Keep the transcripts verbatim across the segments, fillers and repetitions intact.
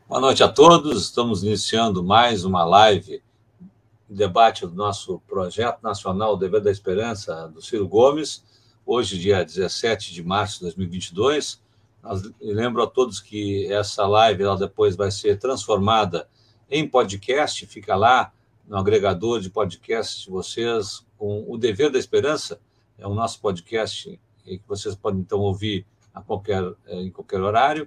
Boa noite a todos. Estamos iniciando mais uma live de debate do nosso projeto nacional Dever da Esperança, do Ciro Gomes. Hoje, dia dezessete de março de dois mil e vinte e dois. Nós, lembro a todos que essa live ela depois vai ser transformada em podcast. Fica lá no agregador de podcast de vocês com o Dever da Esperança. É o nosso podcast que vocês podem, então, ouvir a qualquer, em qualquer horário.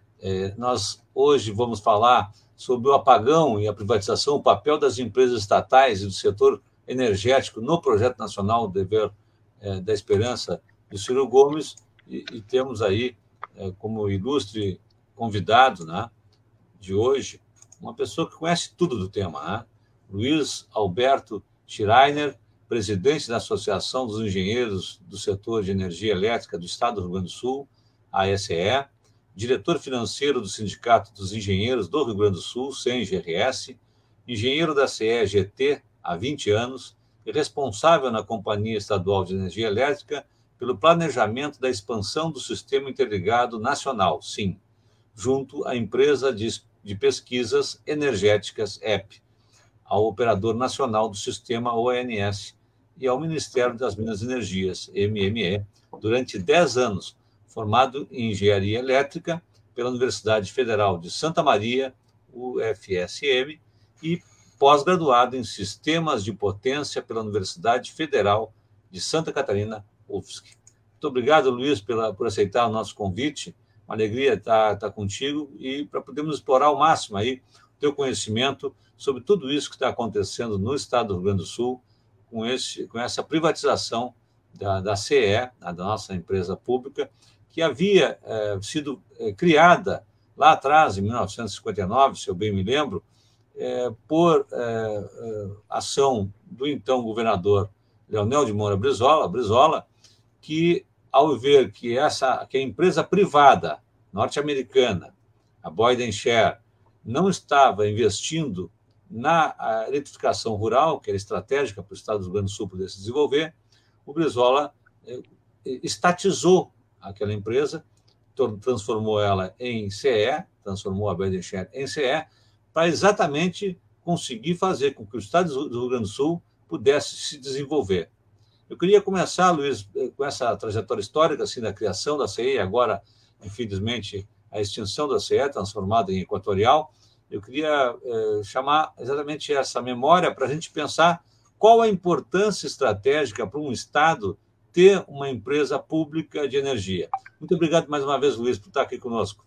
É, nós hoje vamos falar sobre o apagão e a privatização, o papel das empresas estatais e do setor energético no Projeto Nacional Dever é, da Esperança do Ciro Gomes, e, e temos aí é, como ilustre convidado, né, de hoje, uma pessoa que conhece tudo do tema, né? Luiz Alberto Schreiner, presidente da Associação dos Engenheiros do Setor de Energia Elétrica do Estado do Rio Grande do Sul, A S E, diretor financeiro do Sindicato dos Engenheiros do Rio Grande do Sul, SENGRS, engenheiro da C E G T há vinte anos e responsável na Companhia Estadual de Energia Elétrica pelo planejamento da expansão do Sistema Interligado Nacional, SIM, junto à Empresa de, de Pesquisas Energéticas, E P, ao Operador Nacional do Sistema, O N S, e ao Ministério das Minas e Energias, M M E, durante dez anos, formado em Engenharia Elétrica pela Universidade Federal de Santa Maria, U F S M, e pós-graduado em Sistemas de Potência pela Universidade Federal de Santa Catarina, U F S C. Muito obrigado, Luiz, pela, por aceitar o nosso convite. Uma alegria estar, estar contigo e para podermos explorar ao máximo aí o teu conhecimento sobre tudo isso que está acontecendo no estado do Rio Grande do Sul com, esse, com essa privatização da, da C E, da nossa empresa pública, que havia eh, sido eh, criada lá atrás, em mil novecentos e cinquenta e nove, se eu bem me lembro, eh, por eh, eh, ação do então governador Leonel de Moura Brizola, Brizola, que, ao ver que, essa, que a empresa privada norte-americana, a Boyden Share, não estava investindo na eletrificação rural, que era estratégica para o estado do Rio Grande do Sul poder se desenvolver, o Brizola eh, estatizou aquela empresa, transformou ela em C E, transformou a Boyden Share em C E, para exatamente conseguir fazer com que o estado do Rio Grande do Sul pudesse se desenvolver. Eu queria começar, Luiz, com essa trajetória histórica assim, da criação da C E, agora, infelizmente, a extinção da C E, transformada em Equatorial. Eu queria eh, chamar exatamente essa memória para a gente pensar qual a importância estratégica para um estado ter uma empresa pública de energia. Muito obrigado mais uma vez, Luiz, por estar aqui conosco.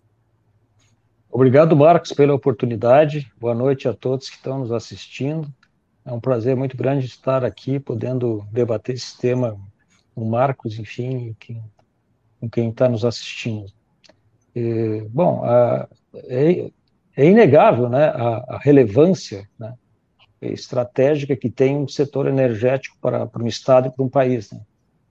Obrigado, Marcos, pela oportunidade. Boa noite a todos que estão nos assistindo. É um prazer muito grande estar aqui, podendo debater esse tema com o Marcos, enfim, com quem está nos assistindo. E, bom, a, é, é inegável, né, a, a relevância, né, estratégica que tem um setor energético para, para um estado e para um país, né?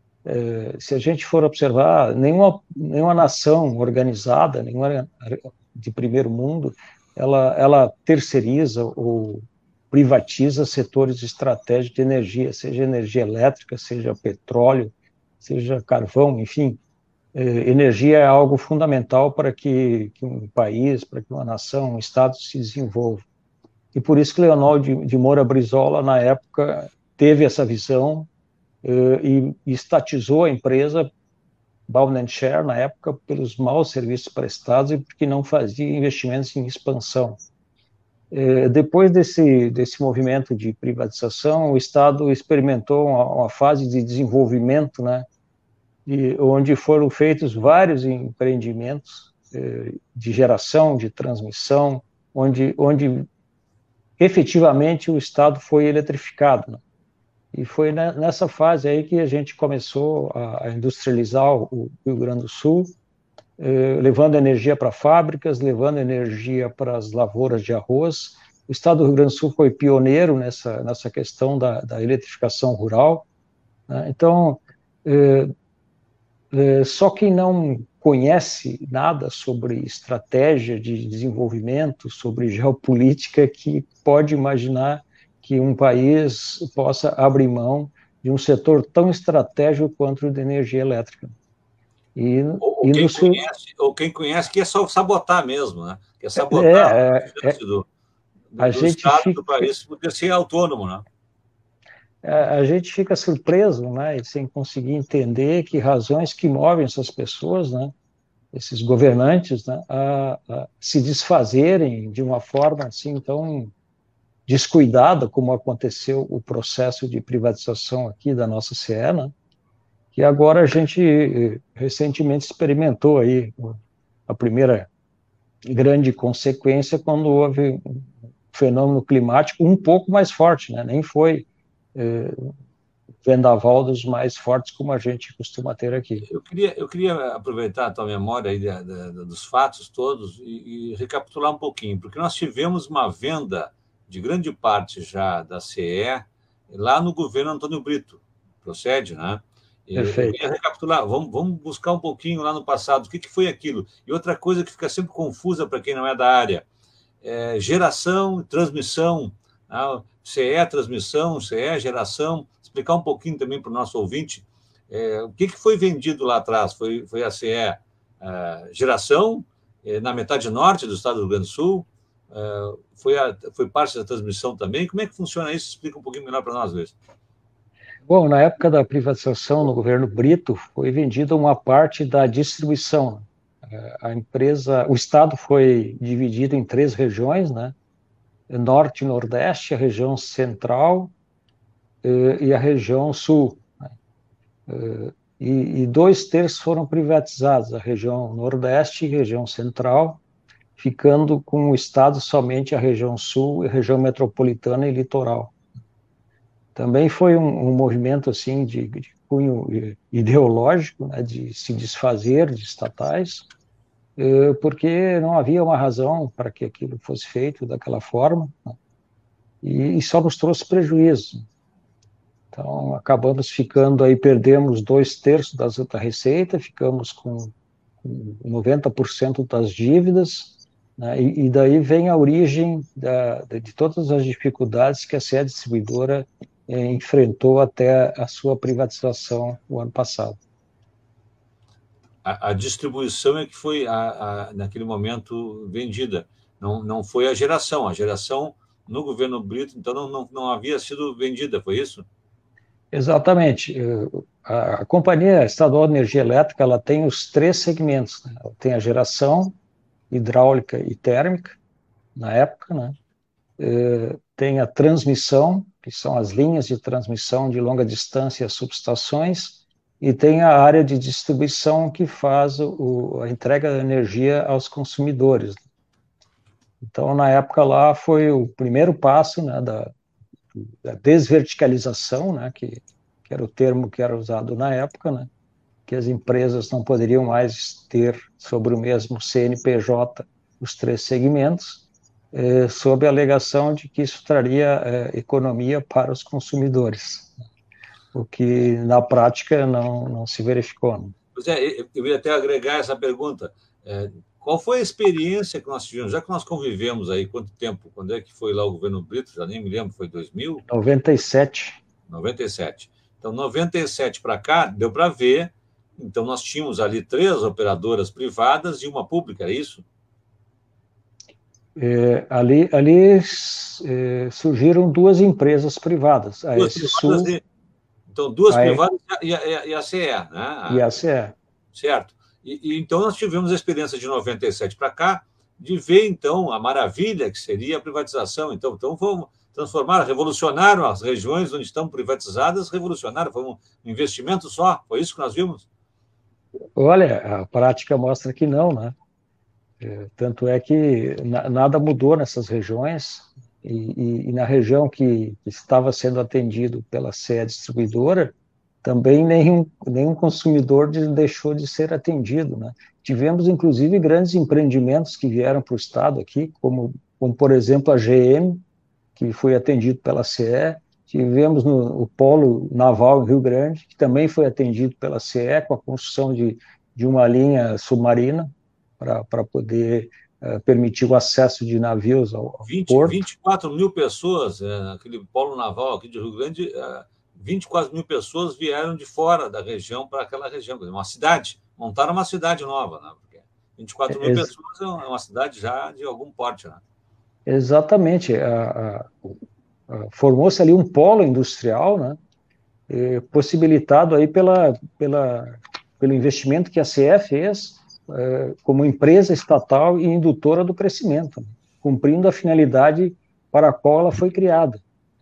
Se a gente for observar, nenhuma, nenhuma nação organizada, nenhuma de primeiro mundo, ela, ela terceiriza ou privatiza setores estratégicos de energia, seja energia elétrica, seja petróleo, seja carvão, enfim. Energia é algo fundamental para que, que um país, para que uma nação, um estado se desenvolva. E por isso que Leonel de, de Moura Brizola, na época, teve essa visão, e estatizou a empresa Boyden Share, na época, pelos maus serviços prestados e porque não fazia investimentos em expansão. Depois desse, desse movimento de privatização, o Estado experimentou uma, uma fase de desenvolvimento, né, de, onde foram feitos vários empreendimentos de geração, de transmissão, onde, onde efetivamente o Estado foi eletrificado, né? E foi nessa fase aí que a gente começou a industrializar o Rio Grande do Sul, eh, levando energia para fábricas, levando energia para as lavouras de arroz. O estado do Rio Grande do Sul foi pioneiro nessa, nessa questão da, da eletrificação rural, né? Então, eh, eh, só quem não conhece nada sobre estratégia de desenvolvimento, sobre geopolítica, que pode imaginar que um país possa abrir mão de um setor tão estratégico quanto o de energia elétrica. E, Ou, ou, e quem no sul, conhece, ou quem conhece quer só sabotar mesmo, né? Quer sabotar a é, é, chance é, do, do, a do gente Estado, do fica, país, poder ser autônomo, né? a gente fica surpreso, né, e sem conseguir entender que razões que movem essas pessoas, né, esses governantes, né, a, a se desfazerem de uma forma assim tão descuidada como aconteceu o processo de privatização aqui da nossa C E, né, que agora a gente eh, recentemente experimentou aí a primeira grande consequência quando houve um fenômeno climático um pouco mais forte, né, nem foi eh, vendaval dos mais fortes como a gente costuma ter aqui. Eu queria, eu queria aproveitar a tua memória aí da, da, dos fatos todos e, e recapitular um pouquinho, porque nós tivemos uma venda de grande parte já da C E lá no governo Antônio Brito, procede, né? Eu Perfeito. queria recapitular, vamos, vamos buscar um pouquinho lá no passado, o que, que foi aquilo? E outra coisa que fica sempre confusa para quem não é da área, é geração e transmissão, né? C E transmissão, C E geração, explicar um pouquinho também para o nosso ouvinte, é, o que, que foi vendido lá atrás? Foi, foi a C E é, geração, é, na metade norte do estado do Rio Grande do Sul, é, foi, a, foi parte da transmissão também. Como é que funciona isso? Explica um pouquinho melhor para nós, Luiz. Bom, na época da privatização no governo Brito, foi vendida uma parte da distribuição. A empresa, o estado foi dividido em três regiões, né? Norte e Nordeste, a região Central eh, e a região Sul. Eh, e, e dois terços foram privatizados, a região Nordeste e a região Central, ficando com o estado somente a região Sul, a região metropolitana e litoral. Também foi um, um movimento assim de, de cunho ideológico, né, de se desfazer de estatais, eh, porque não havia uma razão para que aquilo fosse feito daquela forma, né, e, e só nos trouxe prejuízo. Então, acabamos ficando aí, perdemos dois terços das, da receita, ficamos com, com noventa por cento das dívidas, né, e, e daí vem a origem da, de todas as dificuldades que a C E Distribuidora eh, enfrentou até a sua privatização o ano passado. A, a distribuição é que foi, a, a, naquele momento, vendida. Não, não foi a geração. A geração, no governo Brito, então, não, não, não havia sido vendida, foi isso? Exatamente. A, a Companhia Estadual de Energia Elétrica, ela tem os três segmentos, né? Ela tem a geração hidráulica e térmica, na época, né? Tem a transmissão, que são as linhas de transmissão de longa distância e as subestações, e tem a área de distribuição que faz o, a entrega da energia aos consumidores. Então, na época lá, foi o primeiro passo, né, da, da desverticalização, né, que, que era o termo que era usado na época, né, que as empresas não poderiam mais ter sobre o mesmo C N P J os três segmentos, eh, sob a alegação de que isso traria eh, economia para os consumidores, o que na prática não, não se verificou. Né? Pois é, eu ia até agregar essa pergunta. É, qual foi a experiência que nós tivemos? Já que nós convivemos aí, quanto tempo? Quando é que foi lá o governo Brito? Já nem me lembro, foi dois mil? noventa e sete. noventa e sete. Então, noventa e sete para cá, deu para ver. Então, nós tínhamos ali três operadoras privadas e uma pública, é isso? É, ali ali é, surgiram duas empresas privadas, a Duas privadas S-Sul, e, então, duas a privadas e a, e a C E, né? e A, a C E. certo. E, e, então, nós tivemos a experiência de noventa e sete para cá de ver, então, a maravilha que seria a privatização. Então, então vamos transformar, revolucionaram as regiões onde estão privatizadas, revolucionaram, foi um investimento só, foi isso que nós vimos? Olha, a prática mostra que não, né? É, tanto é que na, nada mudou nessas regiões, e, e, e na região que, que estava sendo atendido pela C E Distribuidora, também nenhum, nenhum consumidor de, deixou de ser atendido, né? Tivemos, inclusive, grandes empreendimentos que vieram para o estado aqui, como, como, por exemplo, a G M, que foi atendido pela C E. Tivemos no, o Polo Naval em Rio Grande, que também foi atendido pela C E, com a construção de, de uma linha submarina para poder uh, permitir o acesso de navios ao, ao vinte, porto. vinte e quatro mil pessoas, é, aquele polo naval aqui de Rio Grande, é, vinte e quatro mil pessoas vieram de fora da região para aquela região, uma cidade, montaram uma cidade nova, né? Porque vinte e quatro mil Ex pessoas é uma cidade já de algum porte, né? Exatamente. A, a, a, formou-se ali um polo industrial, né? E possibilitado aí pela, pela, pelo investimento que a C E fez é, como empresa estatal e indutora do crescimento, né? Cumprindo a finalidade para a qual ela foi criada.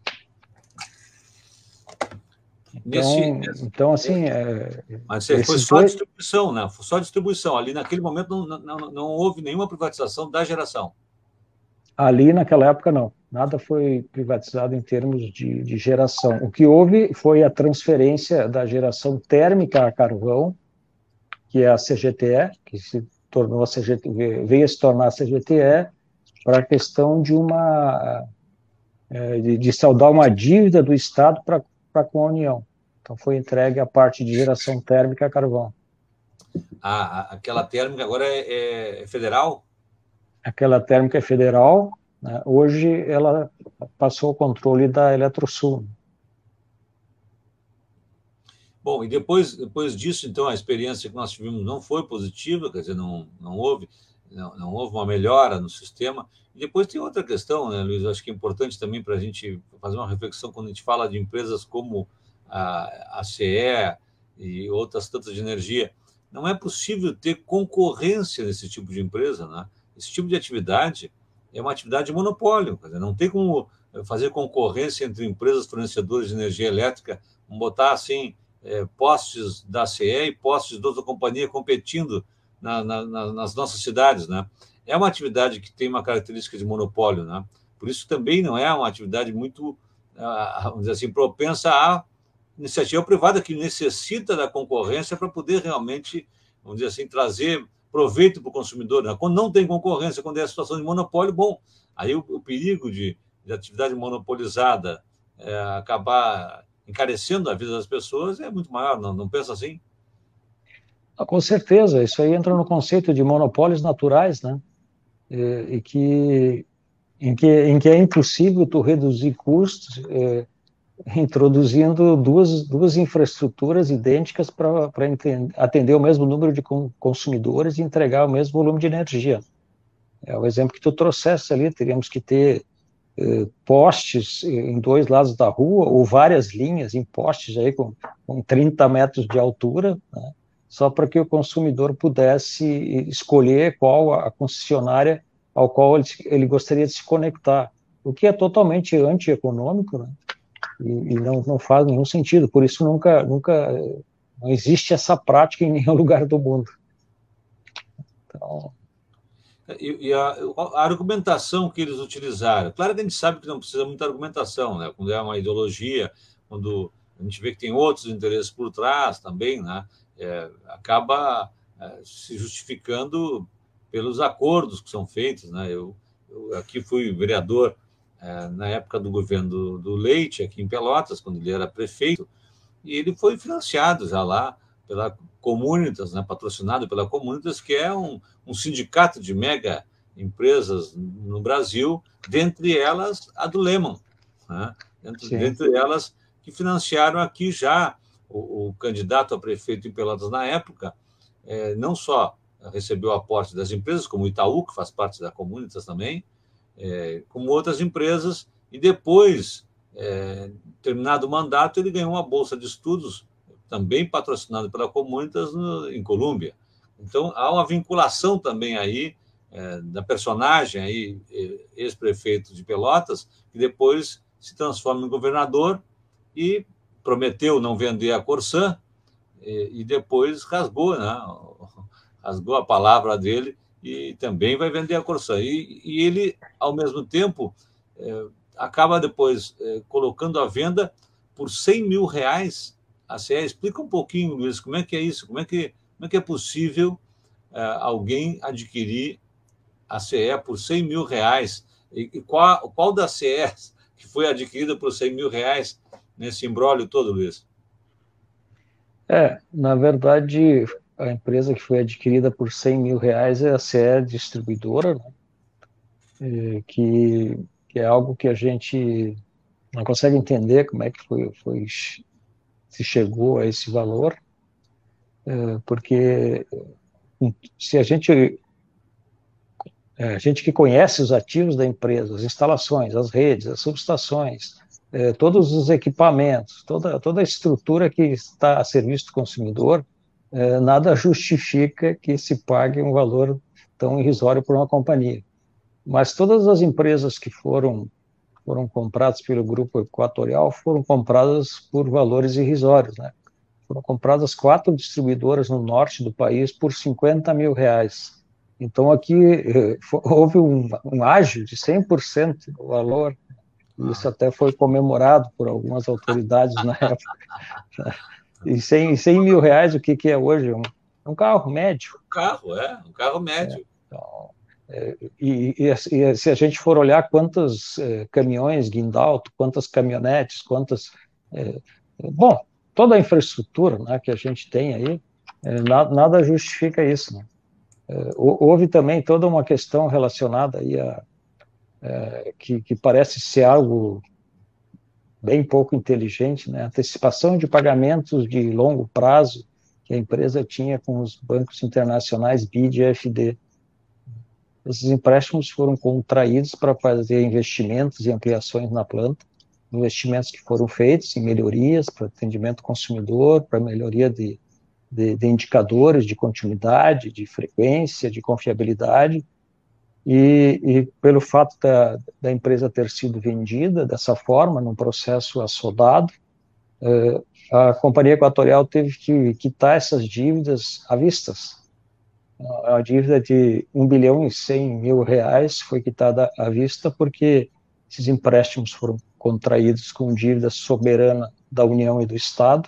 Nesse, Então, então assim, é, mas foi esses só a dois, distribuição, né? Foi só a distribuição. Ali naquele momento não, não, não houve nenhuma privatização da geração. ali naquela época não, nada foi privatizado em termos de, de geração. O que houve foi a transferência da geração térmica a carvão, que é a C G T E, que se tornou a C G T E, veio a se tornar a C G T E, para a questão de uma de, de saldar uma dívida do Estado para com a União. Então foi entregue a parte de geração térmica a carvão. Ah, aquela térmica agora é, é federal? Aquela térmica é federal, né? Hoje ela passou ao controle da Eletrosul. Bom, e depois, depois disso, então, a experiência que nós tivemos não foi positiva, quer dizer, não, não, houve, não, não houve uma melhora no sistema. E depois tem outra questão, né, Luiz? Eu acho que é importante também para a gente fazer uma reflexão quando a gente fala de empresas como a, a C E e outras tantas de energia. Não é possível ter concorrência nesse tipo de empresa, né? Esse tipo de atividade é uma atividade de monopólio, quer dizer, não tem como fazer concorrência entre empresas fornecedoras de energia elétrica, vamos botar assim, é, postes da C E e postes de outra companhia competindo na, na, nas nossas cidades, né? É uma atividade que tem uma característica de monopólio, né? Por isso também não é uma atividade muito, vamos dizer assim, propensa à iniciativa privada, que necessita da concorrência para poder realmente, vamos dizer assim, trazer proveito para o consumidor, né? Quando não tem concorrência, quando é a situação de monopólio, bom, aí o, o perigo de, de atividade monopolizada é, acabar encarecendo a vida das pessoas é muito maior, não, não pensa assim? Ah, com certeza, isso aí entra no conceito de monopólios naturais, né? E, e que, em que em que é impossível tu reduzir custos é, introduzindo duas, duas infraestruturas idênticas para atender o mesmo número de consumidores e entregar o mesmo volume de energia. É o exemplo que tu trouxeste ali, teríamos que ter eh, postes em dois lados da rua, ou várias linhas em postes aí com, com trinta metros de altura, né, só para que o consumidor pudesse escolher qual a concessionária ao qual ele, ele gostaria de se conectar, o que é totalmente antieconômico, né, e, e não, não faz nenhum sentido, por isso nunca, nunca não existe essa prática em nenhum lugar do mundo. Então, E, e a, a, argumentação que eles utilizaram, claro que a gente sabe que não precisa muita argumentação, né? Quando é uma ideologia, quando a gente vê que tem outros interesses por trás também, né? É, acaba é, se justificando pelos acordos que são feitos, né? Eu, eu aqui fui vereador é, na época do governo do, do Leite, aqui em Pelotas, quando ele era prefeito, e ele foi financiado já lá pela Comunitas, né, patrocinado pela Comunitas, que é um, um sindicato de mega empresas no Brasil, dentre elas a do Lehman, né, dentre, dentre elas que financiaram aqui já o, o candidato a prefeito em Pelotas na época, é, não só recebeu aporte das empresas, como o Itaú, que faz parte da Comunitas também, é, como outras empresas, e depois, é, terminado o mandato, ele ganhou uma bolsa de estudos, também patrocinada pela Comunitas, no, em Colômbia. Então, há uma vinculação também aí é, da personagem, aí, ex-prefeito de Pelotas, que depois se transforma em governador e prometeu não vender a Corsã, e, e depois rasgou, né? rasgou a palavra dele e também vai vender a Corsã. E, e ele, ao mesmo tempo, é, acaba depois é, colocando à venda por cem mil reais a C E. Explica um pouquinho, Luiz, como é que é isso? Como é que, como é, que é possível é, alguém adquirir a C E por cem mil reais? E, e qual, qual das C Es que foi adquirida por cem mil reais nesse imbróglio todo, Luiz? É, na verdade, a empresa que foi adquirida por cem mil reais é a C E Distribuidora, né? É, que, que é algo que a gente não consegue entender como é que foi, foi se chegou a esse valor. porque se a gente, a gente que conhece os ativos da empresa, as instalações, as redes, as subestações, todos os equipamentos, toda, toda a estrutura que está a serviço do consumidor, nada justifica que se pague um valor tão irrisório por uma companhia. Mas todas as empresas que foram, foram compradas pelo Grupo Equatorial foram compradas por valores irrisórios, né? Foram compradas quatro distribuidoras no norte do país por cinquenta mil reais. Então, aqui eh, houve um, um ágio de cem por cento do valor, e isso até foi comemorado por algumas autoridades na época. E cem mil reais, o que, que é hoje? Um, um carro médio. Um carro, é, um carro médio. É, então, é, e, e, e se a gente for olhar quantos é, caminhões guindalte, quantas caminhonetes, quantas... É, bom, toda a infraestrutura, né, que a gente tem aí, é, nada, nada justifica isso, né? É, houve também toda uma questão relacionada aí a, é, que, que parece ser algo bem pouco inteligente, né? Antecipação de pagamentos de longo prazo que a empresa tinha com os bancos internacionais B I D e F D. Esses empréstimos foram contraídos para fazer investimentos e ampliações na planta, investimentos que foram feitos em melhorias para atendimento ao consumidor, para melhoria de, de, de indicadores de continuidade, de frequência, de confiabilidade, e, e pelo fato da, da empresa ter sido vendida dessa forma, num processo assodado, eh, a Companhia Equatorial teve que quitar essas dívidas à vistas. A dívida de um bilhão e cem mil reais foi quitada à vista porque esses empréstimos foram contraídos com dívida soberana da União e do Estado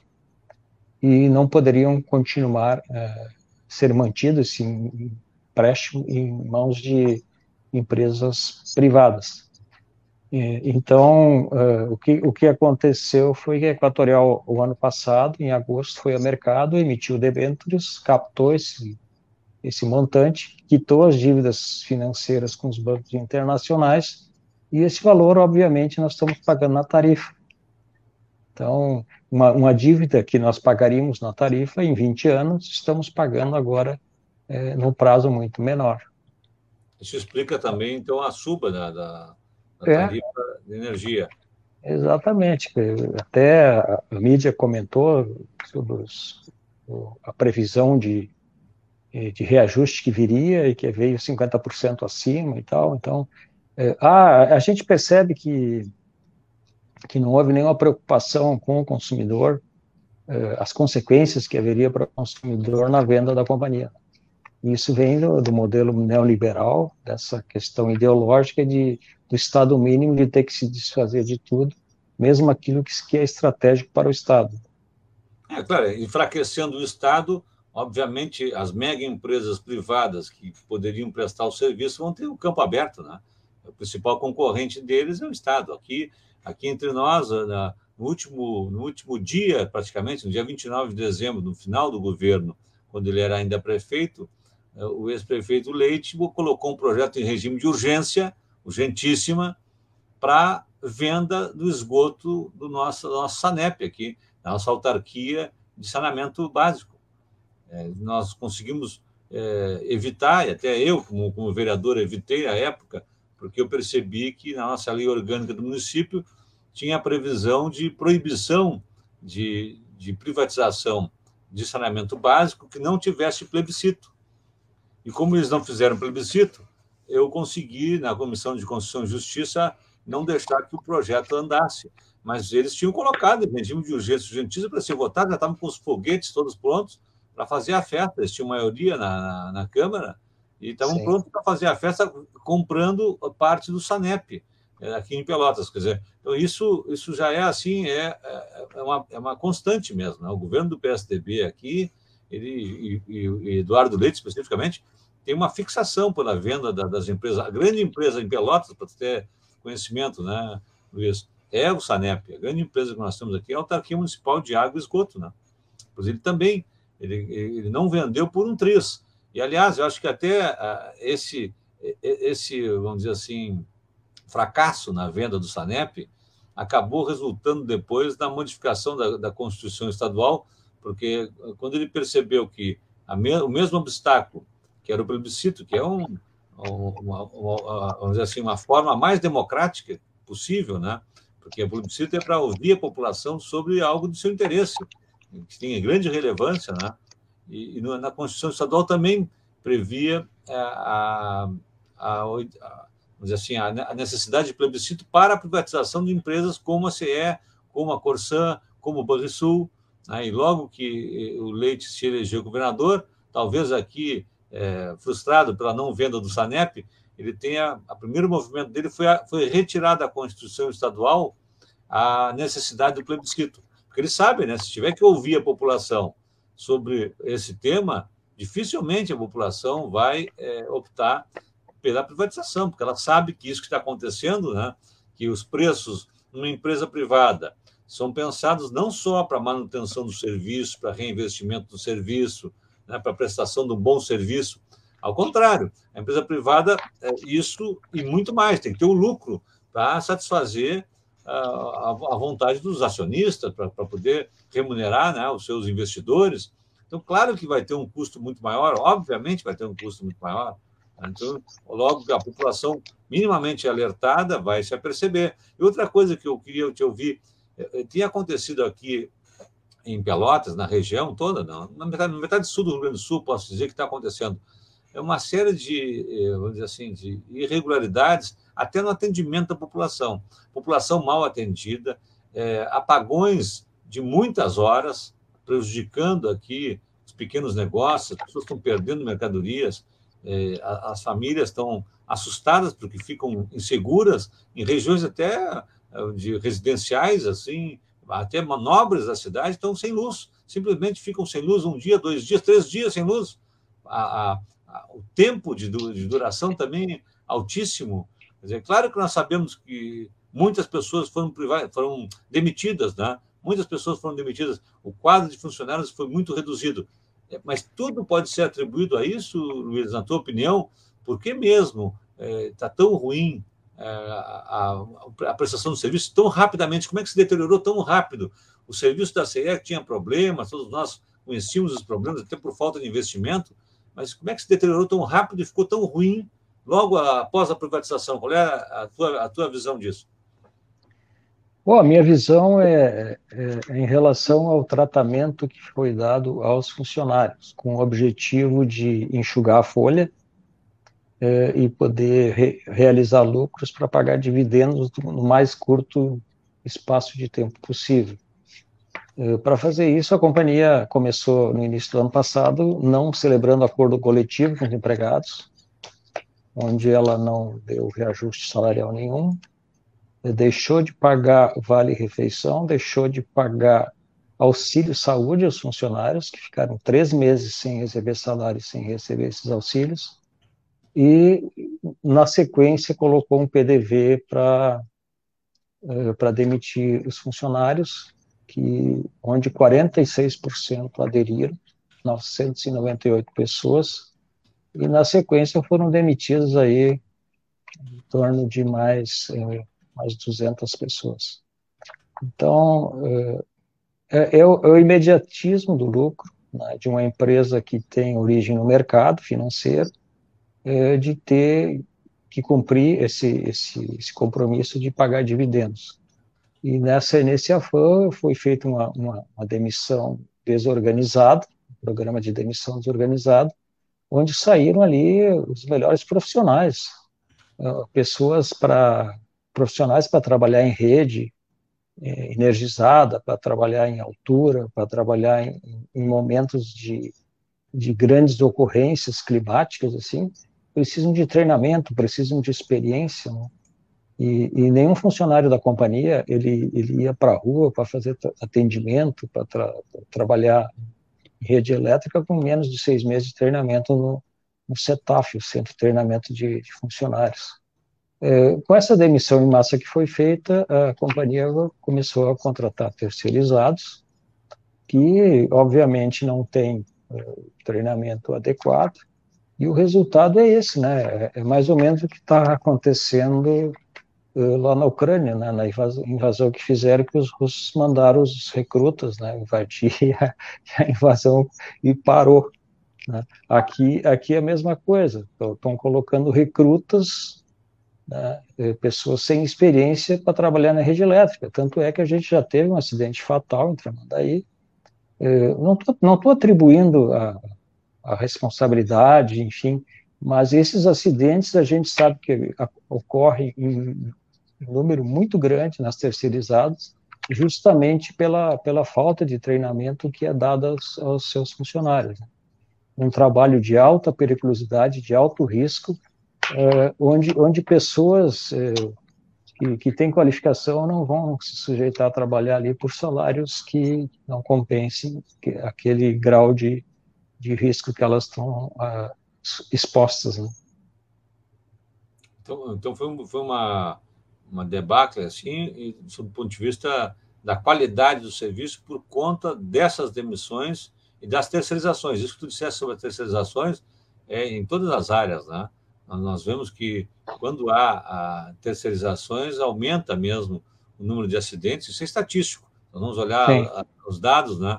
e não poderiam continuar a ser mantidos esse empréstimo em mãos de empresas privadas. Então, o que, o que aconteceu foi que a Equatorial, o ano passado, em agosto, foi ao mercado, emitiu debêntures, captou esse esse montante, quitou as dívidas financeiras com os bancos internacionais, e esse valor, obviamente, nós estamos pagando na tarifa. Então, uma, uma dívida que nós pagaríamos na tarifa em vinte anos, estamos pagando agora é, num prazo muito menor. Isso explica também, então, a suba da, da, da é, tarifa de energia. Exatamente. Até a, a mídia comentou sobre os, a previsão de de reajuste que viria e que veio cinquenta por cento acima e tal. Então, é, a, a gente percebe que, que não houve nenhuma preocupação com o consumidor, é, as consequências que haveria para o consumidor na venda da companhia. Isso vem do, do modelo neoliberal, dessa questão ideológica de, do Estado mínimo de ter que se desfazer de tudo, mesmo aquilo que, que é estratégico para o Estado. É, claro, enfraquecendo o Estado, obviamente, as mega empresas privadas que poderiam prestar o serviço vão ter o campo aberto, né? O principal concorrente deles é o Estado. Aqui, aqui entre nós, no último, no último dia, praticamente, no dia vinte e nove de dezembro, no final do governo, quando ele era ainda prefeito, o ex-prefeito Leite colocou um projeto em regime de urgência, urgentíssima, para venda do esgoto do nosso, da nossa SANEP aqui, da nossa autarquia de saneamento básico. É, nós conseguimos é, evitar, e até eu, como, como vereador, evitei a época, porque eu percebi que na nossa lei orgânica do município tinha a previsão de proibição de, de privatização de saneamento básico que não tivesse plebiscito. E como eles não fizeram plebiscito, eu consegui, na Comissão de Constituição e Justiça, não deixar que o projeto andasse. Mas eles tinham colocado em regime de urgência urgentíssima para ser votado, já estavam com os foguetes todos prontos para fazer a festa. Eles tinham maioria na, na, na Câmara e estavam Sim. prontos para fazer a festa comprando parte do SANEP, aqui em Pelotas. Quer dizer, então isso, isso já é assim, é, é, uma, é uma constante mesmo. Né? O governo do P S D B aqui, ele, e, e Eduardo Leite especificamente, tem uma fixação pela venda da, das empresas. A grande empresa em Pelotas, para ter conhecimento, né, Luiz, é o SANEP. A grande empresa que nós temos aqui é a Autarquia Municipal de Água e Esgoto. Né? Pois ele também ele, ele não vendeu por um triz. E, aliás, eu acho que até uh, esse, esse, vamos dizer assim, fracasso na venda do SANEP acabou resultando depois da modificação da, da Constituição Estadual, porque quando ele percebeu que a me, o mesmo obstáculo, que era o plebiscito, que é um, um, uma, uma, vamos dizer assim, uma forma mais democrática possível, né? Porque o plebiscito é para ouvir a população sobre algo do seu interesse, que tem grande relevância, né? E, e na Constituição Estadual também previa a, a, a, a, vamos dizer assim, a necessidade de plebiscito para a privatização de empresas como a C E, como a Corsã, como o Banrisul, né? E logo que o Leite se elegeu governador, talvez aqui, é, frustrado pela não venda do Sanep, ele tenha, o primeiro movimento dele foi, a, foi retirar da Constituição Estadual a necessidade do plebiscito. Porque ele sabe, né, se tiver que ouvir a população sobre esse tema, dificilmente a população vai é, optar pela privatização, porque ela sabe que isso que está acontecendo, né, que os preços numa empresa privada são pensados não só para manutenção do serviço, para reinvestimento do serviço, né, para prestação de um bom serviço. Ao contrário, a empresa privada, é isso e muito mais, tem que ter o lucro para satisfazer a, a vontade dos acionistas, para poder remunerar, né, os seus investidores. Então, claro que vai ter um custo muito maior, obviamente vai ter um custo muito maior. Então, logo que a população minimamente alertada vai se aperceber. E outra coisa que eu queria te ouvir, tinha acontecido aqui em Pelotas, na região toda, não, na metade, na metade sul do Rio Grande do Sul, posso dizer que está acontecendo é uma série de, vamos dizer assim, de irregularidades até no atendimento da população. População mal atendida, é, apagões de muitas horas, prejudicando aqui os pequenos negócios, as pessoas estão perdendo mercadorias, é, as famílias estão assustadas porque ficam inseguras em regiões até de residenciais, assim, até nobres da cidade, estão sem luz, simplesmente ficam sem luz um dia, dois dias, três dias sem luz. A, a, a, o tempo de, de duração também altíssimo. Quer dizer, claro que nós sabemos que muitas pessoas foram, privadas, foram demitidas, né? Muitas pessoas foram demitidas, o quadro de funcionários foi muito reduzido, mas tudo pode ser atribuído a isso, Luiz, na tua opinião? Por que mesmo está é, tão ruim é, a, a, a prestação do serviço tão rapidamente? Como é que se deteriorou tão rápido? O serviço da C E E tinha problemas, todos nós conhecíamos os problemas, até por falta de investimento, mas como é que se deteriorou tão rápido e ficou tão ruim logo após a privatização? Qual é a tua, a tua visão disso? Bom, a minha visão é, é em relação ao tratamento que foi dado aos funcionários, com o objetivo de enxugar a folha é, e poder re, realizar lucros para pagar dividendos no mais curto espaço de tempo possível. É, para fazer isso, a companhia começou no início do ano passado não celebrando acordo coletivo com os empregados, onde ela não deu reajuste salarial nenhum, deixou de pagar vale-refeição, deixou de pagar auxílio-saúde aos funcionários, que ficaram três meses sem receber salário, sem receber esses auxílios, e, na sequência, colocou um P D V para para demitir os funcionários, que, onde quarenta e seis por cento aderiram, novecentas e noventa e oito pessoas, e, na sequência, foram demitidas aí em torno de mais... É, mais duzentas pessoas. Então, é, é, o, é o imediatismo do lucro, né, de uma empresa que tem origem no mercado financeiro, é, de ter que cumprir esse, esse, esse compromisso de pagar dividendos. E nessa, nesse afã foi feita uma, uma, uma demissão desorganizada, um programa de demissão desorganizado, onde saíram ali os melhores profissionais, pessoas para profissionais para trabalhar em rede é, energizada, para trabalhar em altura, para trabalhar em, em momentos de, de grandes ocorrências climáticas, assim, precisam de treinamento, precisam de experiência, né? E, e nenhum funcionário da companhia ele, ele ia para a rua para fazer atendimento, para tra, trabalhar em rede elétrica com menos de seis meses de treinamento no, no CETAF, o Centro de Treinamento de, de Funcionários. É, com essa demissão em massa que foi feita, a companhia começou a contratar terceirizados, que obviamente não têm é, treinamento adequado, e o resultado é esse, né? É, é mais ou menos o que está acontecendo lá na Ucrânia, né, na invasão, invasão que fizeram, que os russos mandaram os recrutas, né, invadir a, a invasão e parou. Né? Aqui, aqui é a mesma coisa, estão colocando recrutas, né, pessoas sem experiência para trabalhar na rede elétrica, tanto é que a gente já teve um acidente fatal em Tramandaí. Não estou não tô atribuindo a, a responsabilidade, enfim, mas esses acidentes a gente sabe que ocorrem em número muito grande nas terceirizadas, justamente pela, pela falta de treinamento que é dado aos, aos seus funcionários. Um trabalho de alta periculosidade, de alto risco, é, onde, onde pessoas é, que, que têm qualificação não vão se sujeitar a trabalhar ali por salários que não compensem aquele grau de, de risco que elas estão uh, expostas. Né? Então, então foi, um, foi uma, uma debacle, assim, e, sob o ponto de vista da qualidade do serviço por conta dessas demissões e das terceirizações. Isso que tu disseste sobre as terceirizações é em todas as áreas, né? Nós vemos que quando há a terceirizações, aumenta mesmo o número de acidentes, isso é estatístico. Nós vamos olhar Sim. os dados, né,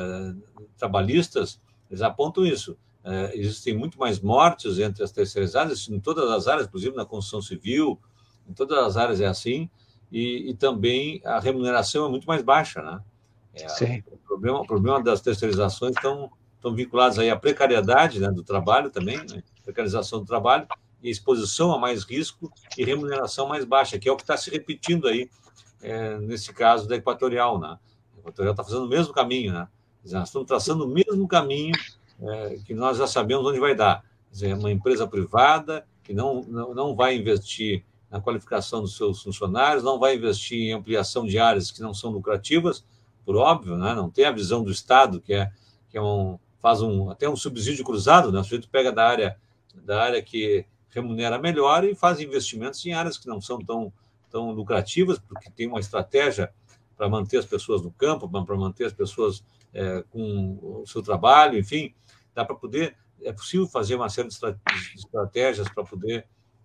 trabalhistas, eles apontam isso. Existem muito mais mortes entre as terceirizadas, em todas as áreas, inclusive na construção civil, em todas as áreas é assim, e, e também a remuneração é muito mais baixa, né? É, Sim. O problema, o problema das terceirizações estão, estão vinculados aí à precariedade, né, do trabalho também, né? Precarização do trabalho, e exposição a mais risco e remuneração mais baixa, que é o que está se repetindo aí, é, nesse caso da Equatorial, né? A Equatorial está fazendo o mesmo caminho, né? Nós estamos traçando o mesmo caminho é, que nós já sabemos onde vai dar. Quer dizer, uma empresa privada que não, não, não vai investir na qualificação dos seus funcionários, não vai investir em ampliação de áreas que não são lucrativas, por óbvio, né? Não tem a visão do Estado, que é, que é um, faz um, até um subsídio cruzado, né? O sujeito pega da área, da área que remunera melhor e faz investimentos em áreas que não são tão, tão lucrativas, porque tem uma estratégia para manter as pessoas no campo, para manter as pessoas é, com o seu trabalho, enfim, dá para poder, é possível fazer uma série de estratégias para poder,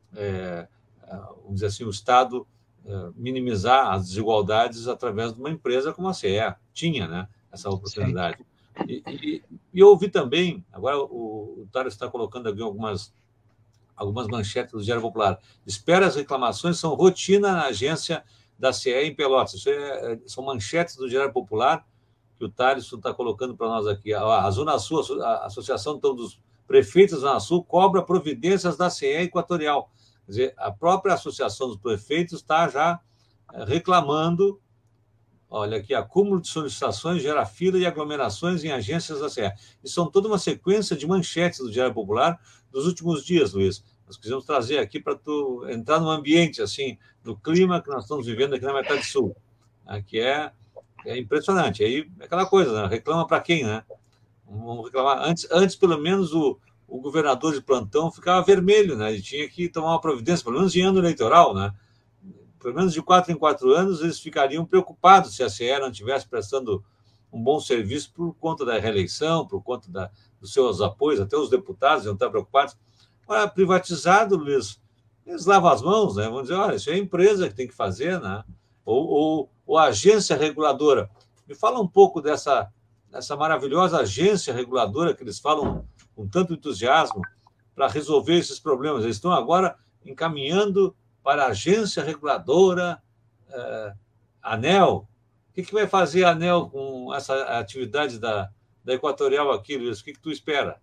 é, vamos dizer assim, o Estado é, minimizar as desigualdades através de uma empresa como a C E. Tinha, né, essa oportunidade. E, e, e eu ouvi também, agora o, o Tário está colocando aqui algumas, algumas manchetes do Diário Popular. Espera as reclamações são rotina na agência da C E em Pelotas. Isso é, são manchetes do Diário Popular que o Thaleson está colocando para nós aqui. A Zona Sul, a Associação então, dos Prefeitos da Zona Sul, cobra providências da C E Equatorial. Quer dizer, a própria Associação dos Prefeitos está já reclamando, olha aqui, acúmulo de solicitações gera fila e aglomerações em agências da C E. E são toda uma sequência de manchetes do Diário Popular dos últimos dias, Luiz. Nós quisemos trazer aqui para tu entrar no ambiente, assim, no clima que nós estamos vivendo aqui na metade sul, né, que é, é impressionante. Aí é aquela coisa, né? Reclama para quem, né? Vamos reclamar. Antes, antes pelo menos, o, o governador de plantão ficava vermelho, né? Ele tinha que tomar uma providência, pelo menos em ano eleitoral, né? Pelo menos de quatro em quatro anos, eles ficariam preocupados se a C E não estivesse prestando um bom serviço por conta da reeleição, por conta da, dos seus apoios, até os deputados iam estar preocupados. Olha, privatizado, Luiz, eles lavam as mãos, né? Vão dizer, olha, isso é a empresa que tem que fazer, né? Ou, ou, ou a agência reguladora. Me fala um pouco dessa, dessa maravilhosa agência reguladora que eles falam com tanto entusiasmo para resolver esses problemas. Eles estão agora encaminhando para a agência reguladora eh, ANEEL. O que, que vai fazer a ANEEL com essa atividade da, da Equatorial aqui, Luiz? O que, que tu espera?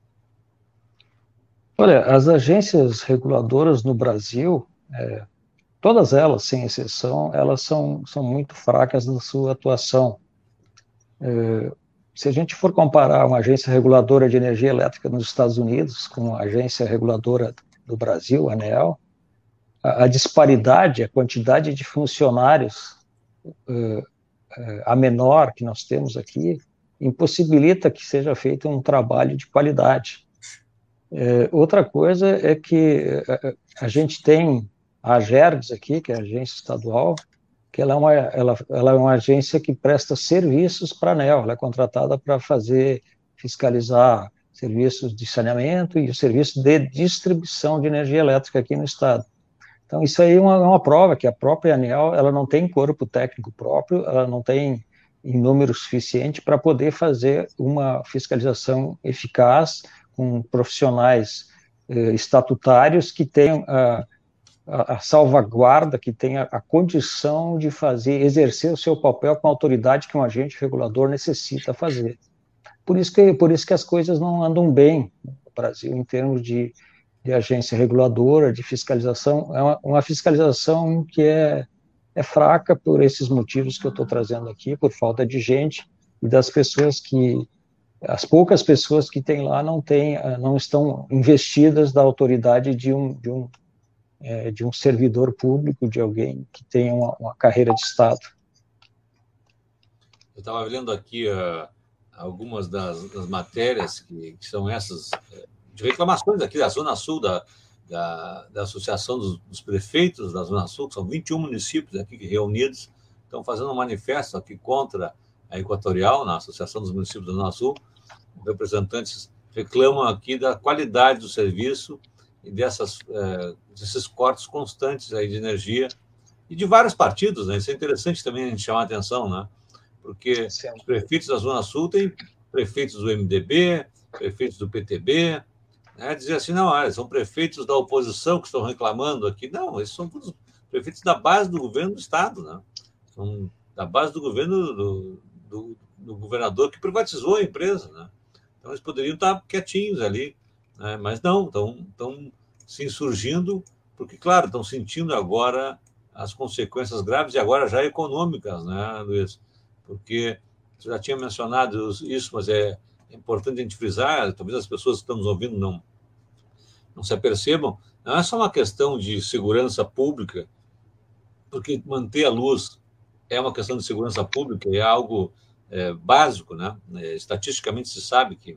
Olha, as agências reguladoras no Brasil, é, todas elas, sem exceção, elas são, são muito fracas na sua atuação. É, se a gente for comparar uma agência reguladora de energia elétrica nos Estados Unidos com a agência reguladora do Brasil, a ANEEL, a, a disparidade, a quantidade de funcionários uh, uh, a menor que nós temos aqui, impossibilita que seja feito um trabalho de qualidade. É, outra coisa é que a, a gente tem a AGERGS aqui, que é a agência estadual, que ela é uma, ela, ela é uma agência que presta serviços para a ANEEL, ela é contratada para fazer, fiscalizar serviços de saneamento e o serviço de distribuição de energia elétrica aqui no estado. Então, isso aí é uma, uma prova que a própria ANEEL, ela não tem corpo técnico próprio, ela não tem em número suficiente para poder fazer uma fiscalização eficaz com profissionais eh, estatutários que tenham a, a, a salvaguarda, que tenham a condição de fazer, exercer o seu papel com a autoridade que um agente regulador necessita fazer. Por isso que, por isso que as coisas não andam bem no Brasil em termos de, de agência reguladora, de fiscalização. É uma, uma fiscalização que é, é fraca por esses motivos que eu estou trazendo aqui, por falta de gente e das pessoas que, as poucas pessoas que tem lá não, tem, não estão investidas da autoridade de um, de um, é, de um servidor público, de alguém que tenha uma, uma carreira de Estado. Eu estava lendo aqui uh, algumas das, das matérias que, que são essas, de reclamações aqui da Zona Sul, da, da, da Associação dos, dos Prefeitos da Zona Sul, que são vinte e um municípios aqui reunidos, estão fazendo um manifesto aqui contra a Equatorial, na Associação dos Municípios da Zona Sul. Representantes reclamam aqui da qualidade do serviço e dessas, é, desses cortes constantes aí de energia e de vários partidos, né? Isso é interessante também a gente chamar a atenção, né? Porque Sim. os prefeitos da Zona Sul têm prefeitos do M D B, prefeitos do P T B, né? Dizer assim, não, olha, são prefeitos da oposição que estão reclamando aqui. Não, esses são todos prefeitos da base do governo do Estado, né? São da base do governo do, do, do governador que privatizou a empresa, né? Então, eles poderiam estar quietinhos ali, né? Mas não, estão, estão se insurgindo, porque, claro, estão sentindo agora as consequências graves e agora já econômicas, né, Luiz? Porque você já tinha mencionado isso, mas é importante a gente frisar, talvez as pessoas que estão nos ouvindo não, não se apercebam, não é só uma questão de segurança pública, porque manter a luz é uma questão de segurança pública, é algo é, básico, né? É, estatisticamente se sabe que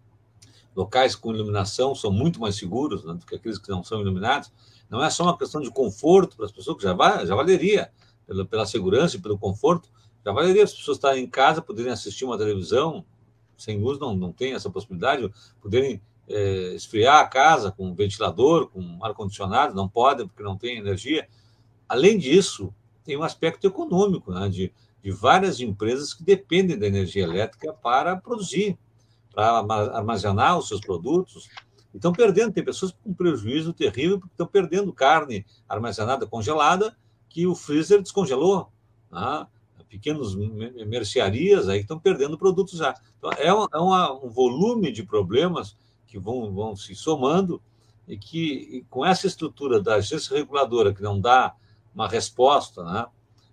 locais com iluminação são muito mais seguros, né, do que aqueles que não são iluminados. Não é só uma questão de conforto para as pessoas, que já, vai, já valeria, pela, pela segurança e pelo conforto, já valeria as pessoas estarem em casa, poderem assistir uma televisão, sem luz não, não tem essa possibilidade, poderem é, esfriar a casa com ventilador, com ar-condicionado, não podem porque não tem energia. Além disso, tem um aspecto econômico, né, de, de várias empresas que dependem da energia elétrica para produzir, para armazenar os seus produtos, e estão perdendo. Tem pessoas com prejuízo terrível porque estão perdendo carne armazenada, congelada, que o freezer descongelou, né? Pequenas mercearias aí estão perdendo produtos já. Então, é, um, é uma, um volume de problemas que vão, vão se somando e que, e com essa estrutura da agência reguladora que não dá uma resposta, né?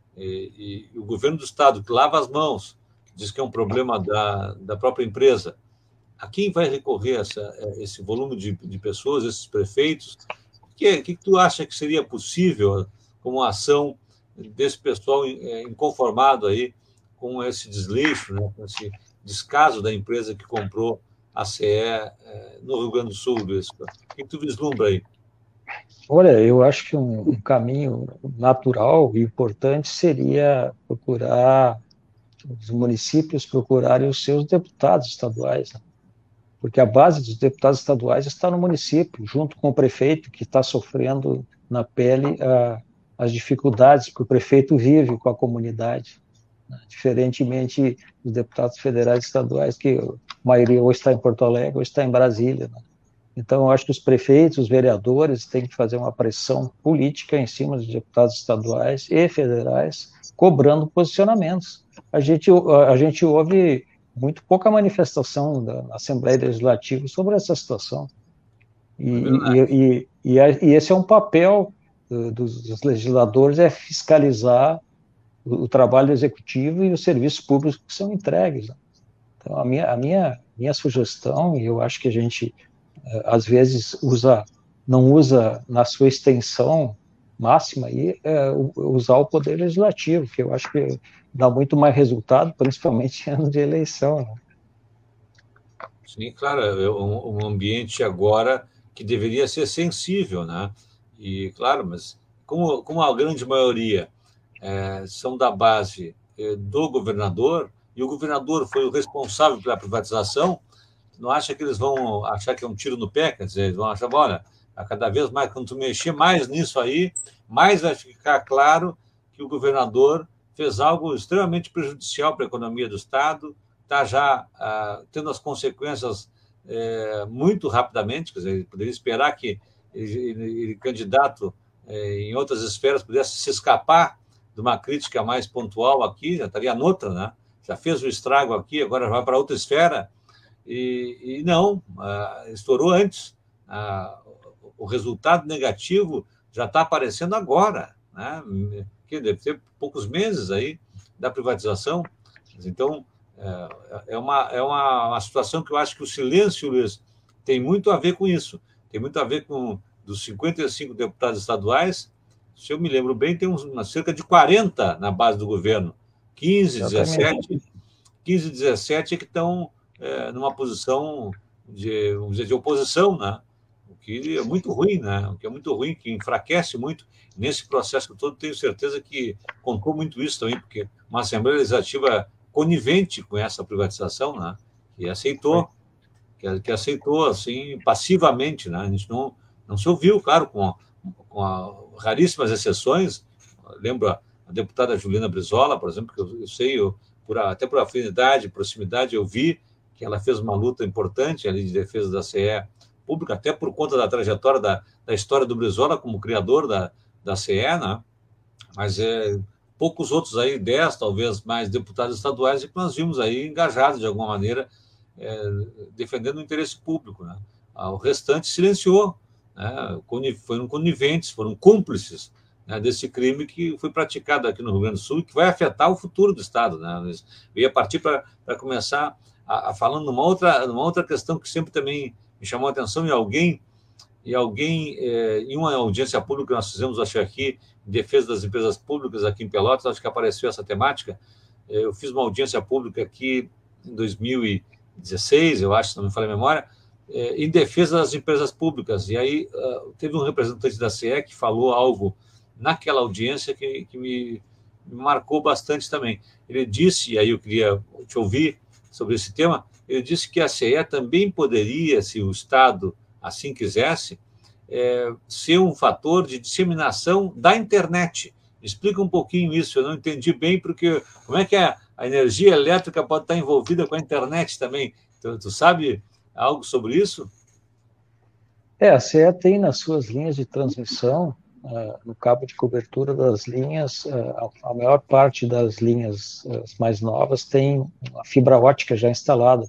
E, e o governo do Estado que lava as mãos, diz que é um problema da, da própria empresa, a quem vai recorrer essa, esse volume de, de pessoas, esses prefeitos? O que, que tu acha que seria possível como ação desse pessoal inconformado aí com esse desleixo, né, com esse descaso da empresa que comprou a C E no Rio Grande do Sul, Luiz? O que tu vislumbra aí? Olha, eu acho que um, um caminho natural e importante seria procurar os municípios procurarem os seus deputados estaduais, né? Porque a base dos deputados estaduais está no município, junto com o prefeito, que está sofrendo na pele a, as dificuldades que o prefeito vive com a comunidade, né? Diferentemente dos deputados federais e estaduais, que a maioria ou está em Porto Alegre ou está em Brasília, né? Então, eu acho que os prefeitos, os vereadores têm que fazer uma pressão política em cima dos deputados estaduais e federais, cobrando posicionamentos. A gente, a gente ouve muito pouca manifestação da Assembleia Legislativa sobre essa situação. E, e, e, e, e esse é um papel dos, dos legisladores, é fiscalizar o, o trabalho executivo e os serviços públicos que são entregues, né? Então, a minha, a minha, minha sugestão, e eu acho que a gente às vezes usa, não usa na sua extensão máxima, aí, é, usar o poder legislativo, que eu acho que dá muito mais resultado, principalmente em ano de eleição, né? Sim, claro, é um ambiente agora que deveria ser sensível, né? E, claro, mas como, como a grande maioria é, são da base é, do governador, e o governador foi o responsável pela privatização, não acha que eles vão achar que é um tiro no pé? Quer dizer, eles vão achar, olha, A cada vez mais, quando tu mexer mais nisso aí, mais vai ficar claro que o governador fez algo extremamente prejudicial para a economia do Estado, está já ah, tendo as consequências é, muito rapidamente, quer dizer, ele poderia esperar que ele, ele, ele candidato é, em outras esferas pudesse se escapar de uma crítica mais pontual aqui, já estaria noutra, né? Já fez o estrago aqui, agora vai para outra esfera, e, e não, ah, estourou antes. Ah, o resultado negativo já está aparecendo agora, né? Que deve ter poucos meses aí da privatização. Então, é uma, é uma, uma situação que eu acho que o silêncio, Luiz, tem muito a ver com isso. Tem muito a ver com, dos cinquenta e cinco deputados estaduais, se eu me lembro bem, tem uns, uma, cerca de quarenta na base do governo. quinze, dezessete, quinze, dezessete que estão é, numa posição de, vamos dizer, de oposição, né? O que é muito ruim, né? O que é muito ruim, que enfraquece muito. Nesse processo todo, tenho certeza que contou muito isso também, porque uma Assembleia Legislativa conivente com essa privatização, né? Que aceitou, que, que aceitou assim passivamente, né? A gente não, não se ouviu, claro, com, com a, raríssimas exceções. Lembro a, a deputada Juliana Brizola, por exemplo, que eu, eu sei, eu, por, até por afinidade, proximidade, eu vi que ela fez uma luta importante ali de defesa da C E pública, até por conta da trajetória da, da história do Brizola como criador da, da C E, né? Mas é, poucos outros aí, dez, talvez, mais deputados estaduais, que nós vimos aí engajados, de alguma maneira, é, defendendo o interesse público, né? O restante silenciou, né? Foram coniventes, foram cúmplices, né, desse crime que foi praticado aqui no Rio Grande do Sul e que vai afetar o futuro do Estado, né? Eu ia partir para começar a, a falando numa outra, numa outra questão que sempre também me chamou a atenção, e alguém, e alguém é, em uma audiência pública que nós fizemos, acho que aqui, em defesa das empresas públicas aqui em Pelotas, acho que apareceu essa temática. Eu fiz uma audiência pública aqui em dois mil e dezesseis, eu acho, se não me falha a memória, é, em defesa das empresas públicas. E aí uh, teve um representante da C E que falou algo naquela audiência que, que me, me marcou bastante também. Ele disse, e aí eu queria te ouvir sobre esse tema, ele disse que a C E também poderia, se o Estado assim quisesse, é, ser um fator de disseminação da internet. Explica um pouquinho isso, eu não entendi bem, porque como é que a, a energia elétrica pode estar envolvida com a internet também? Tu, tu sabe algo sobre isso? É, a C E tem nas suas linhas de transmissão, uh, no cabo de cobertura das linhas, uh, a maior parte das linhas uh, mais novas tem uma fibra ótica já instalada.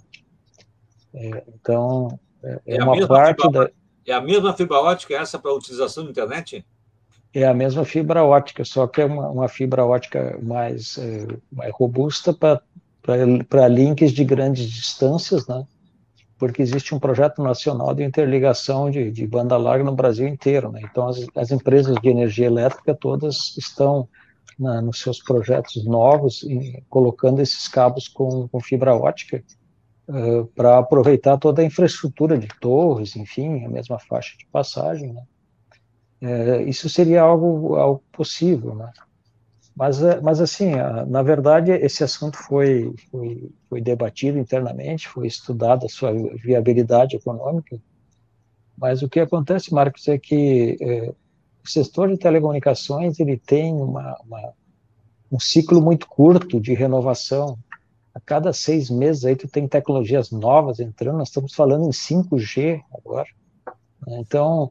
É, então, é, é uma parte fibra, da... É a mesma fibra ótica essa para a utilização da internet? É a mesma fibra ótica, só que é uma, uma fibra ótica mais, é, mais robusta para links de grandes distâncias, né? Porque existe um projeto nacional de interligação de, de banda larga no Brasil inteiro, né? Então, as, as empresas de energia elétrica todas estão na, nos seus projetos novos e colocando esses cabos com, com fibra ótica, Uh, para aproveitar toda a infraestrutura de torres, enfim, a mesma faixa de passagem, né? Uh, isso seria algo, algo possível, né? Mas, uh, mas assim, uh, na verdade, esse assunto foi, foi, foi debatido internamente, foi estudada a sua viabilidade econômica, mas o que acontece, Marcos, é que uh, o setor de telecomunicações ele tem uma, uma, um ciclo muito curto de renovação. A cada seis meses aí tu tem tecnologias novas entrando, nós estamos falando em cinco G agora. Então,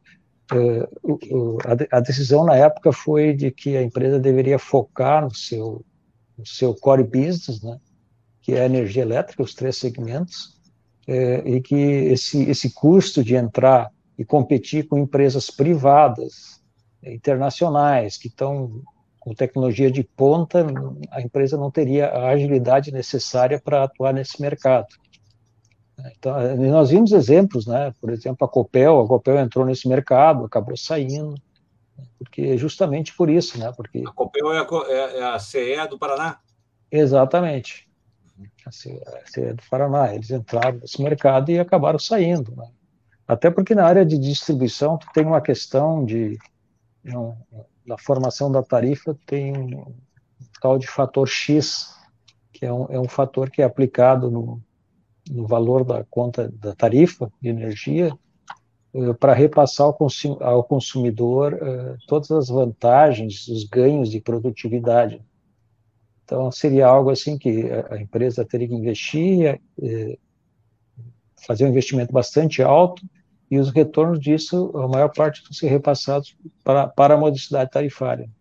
a decisão na época foi de que a empresa deveria focar no seu, no seu core business, né, que é a energia elétrica, os três segmentos, e que esse, esse custo de entrar e competir com empresas privadas, internacionais, que estão com tecnologia de ponta, a empresa não teria a agilidade necessária para atuar nesse mercado. Então, nós vimos exemplos, né? Por exemplo, a Copel, a Copel entrou nesse mercado, acabou saindo, porque justamente por isso, né? Porque a Copel é a, é a C E do Paraná? Exatamente. A C E do Paraná. Eles entraram nesse mercado e acabaram saindo, né? Até porque na área de distribuição tu tem uma questão de, de um, na formação da tarifa tem um tal de fator X, que é um, é um fator que é aplicado no, no valor da conta da tarifa de energia, uh, para repassar ao, consum ao consumidor uh, todas as vantagens, os ganhos de produtividade. Então, seria algo assim que a, a empresa teria que investir, uh, fazer um investimento bastante alto, e os retornos disso, a maior parte, vão ser repassados para, para a modicidade tarifária.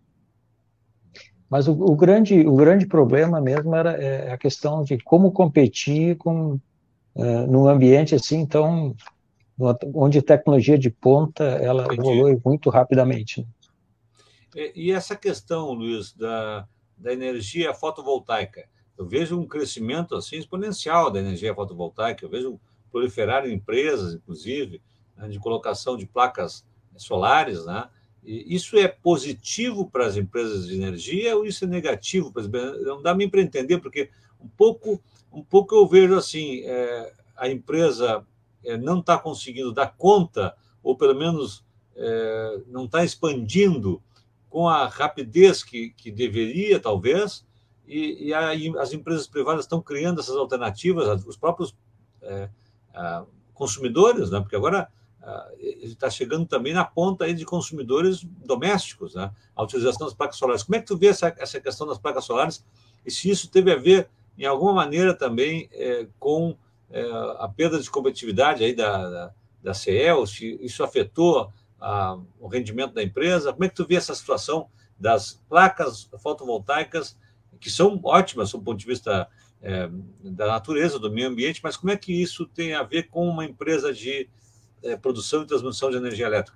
Mas o, o, grande, o grande problema mesmo era é, a questão de como competir com, uh, num ambiente assim, então, onde a tecnologia de ponta ela Entendi. evolui muito rapidamente. E, e essa questão, Luiz, da, da energia fotovoltaica, eu vejo um crescimento assim exponencial da energia fotovoltaica, eu vejo proliferar empresas, inclusive, né, de colocação de placas solares, né? E isso é positivo para as empresas de energia ou isso é negativo para as empresas? Não dá nem para entender, porque um pouco, um pouco eu vejo assim, é, a empresa é, não está conseguindo dar conta, ou pelo menos é, não está expandindo com a rapidez que, que deveria, talvez, e, e aí as empresas privadas estão criando essas alternativas, os próprios é, a, consumidores, né? Porque agora está chegando também na ponta aí de consumidores domésticos, né? A utilização das placas solares. Como é que tu vê essa, essa questão das placas solares e se isso teve a ver, em alguma maneira, também é, com é, a perda de competitividade aí da, da, da C E L, se isso afetou a, o rendimento da empresa? Como é que tu vê essa situação das placas fotovoltaicas, que são ótimas do ponto de vista é, da natureza, do meio ambiente, mas como é que isso tem a ver com uma empresa de é, produção e transmissão de energia elétrica?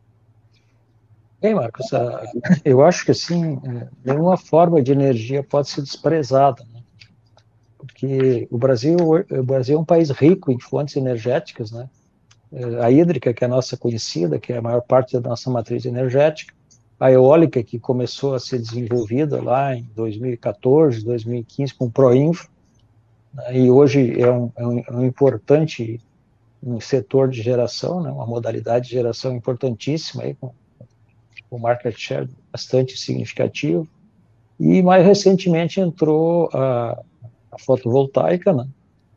Bem, Marcos, eu acho que assim, nenhuma forma de energia pode ser desprezada, né? Porque o Brasil, o Brasil é um país rico em fontes energéticas, né? A hídrica, que é a nossa conhecida, que é a maior parte da nossa matriz energética, a eólica, que começou a ser desenvolvida lá em dois mil e quatorze, dois mil e quinze, com o Proinfra, né? E hoje é um, é um, é um importante um setor de geração, né? Uma modalidade de geração importantíssima, aí, com um market share bastante significativo. E mais recentemente entrou a, a fotovoltaica, né?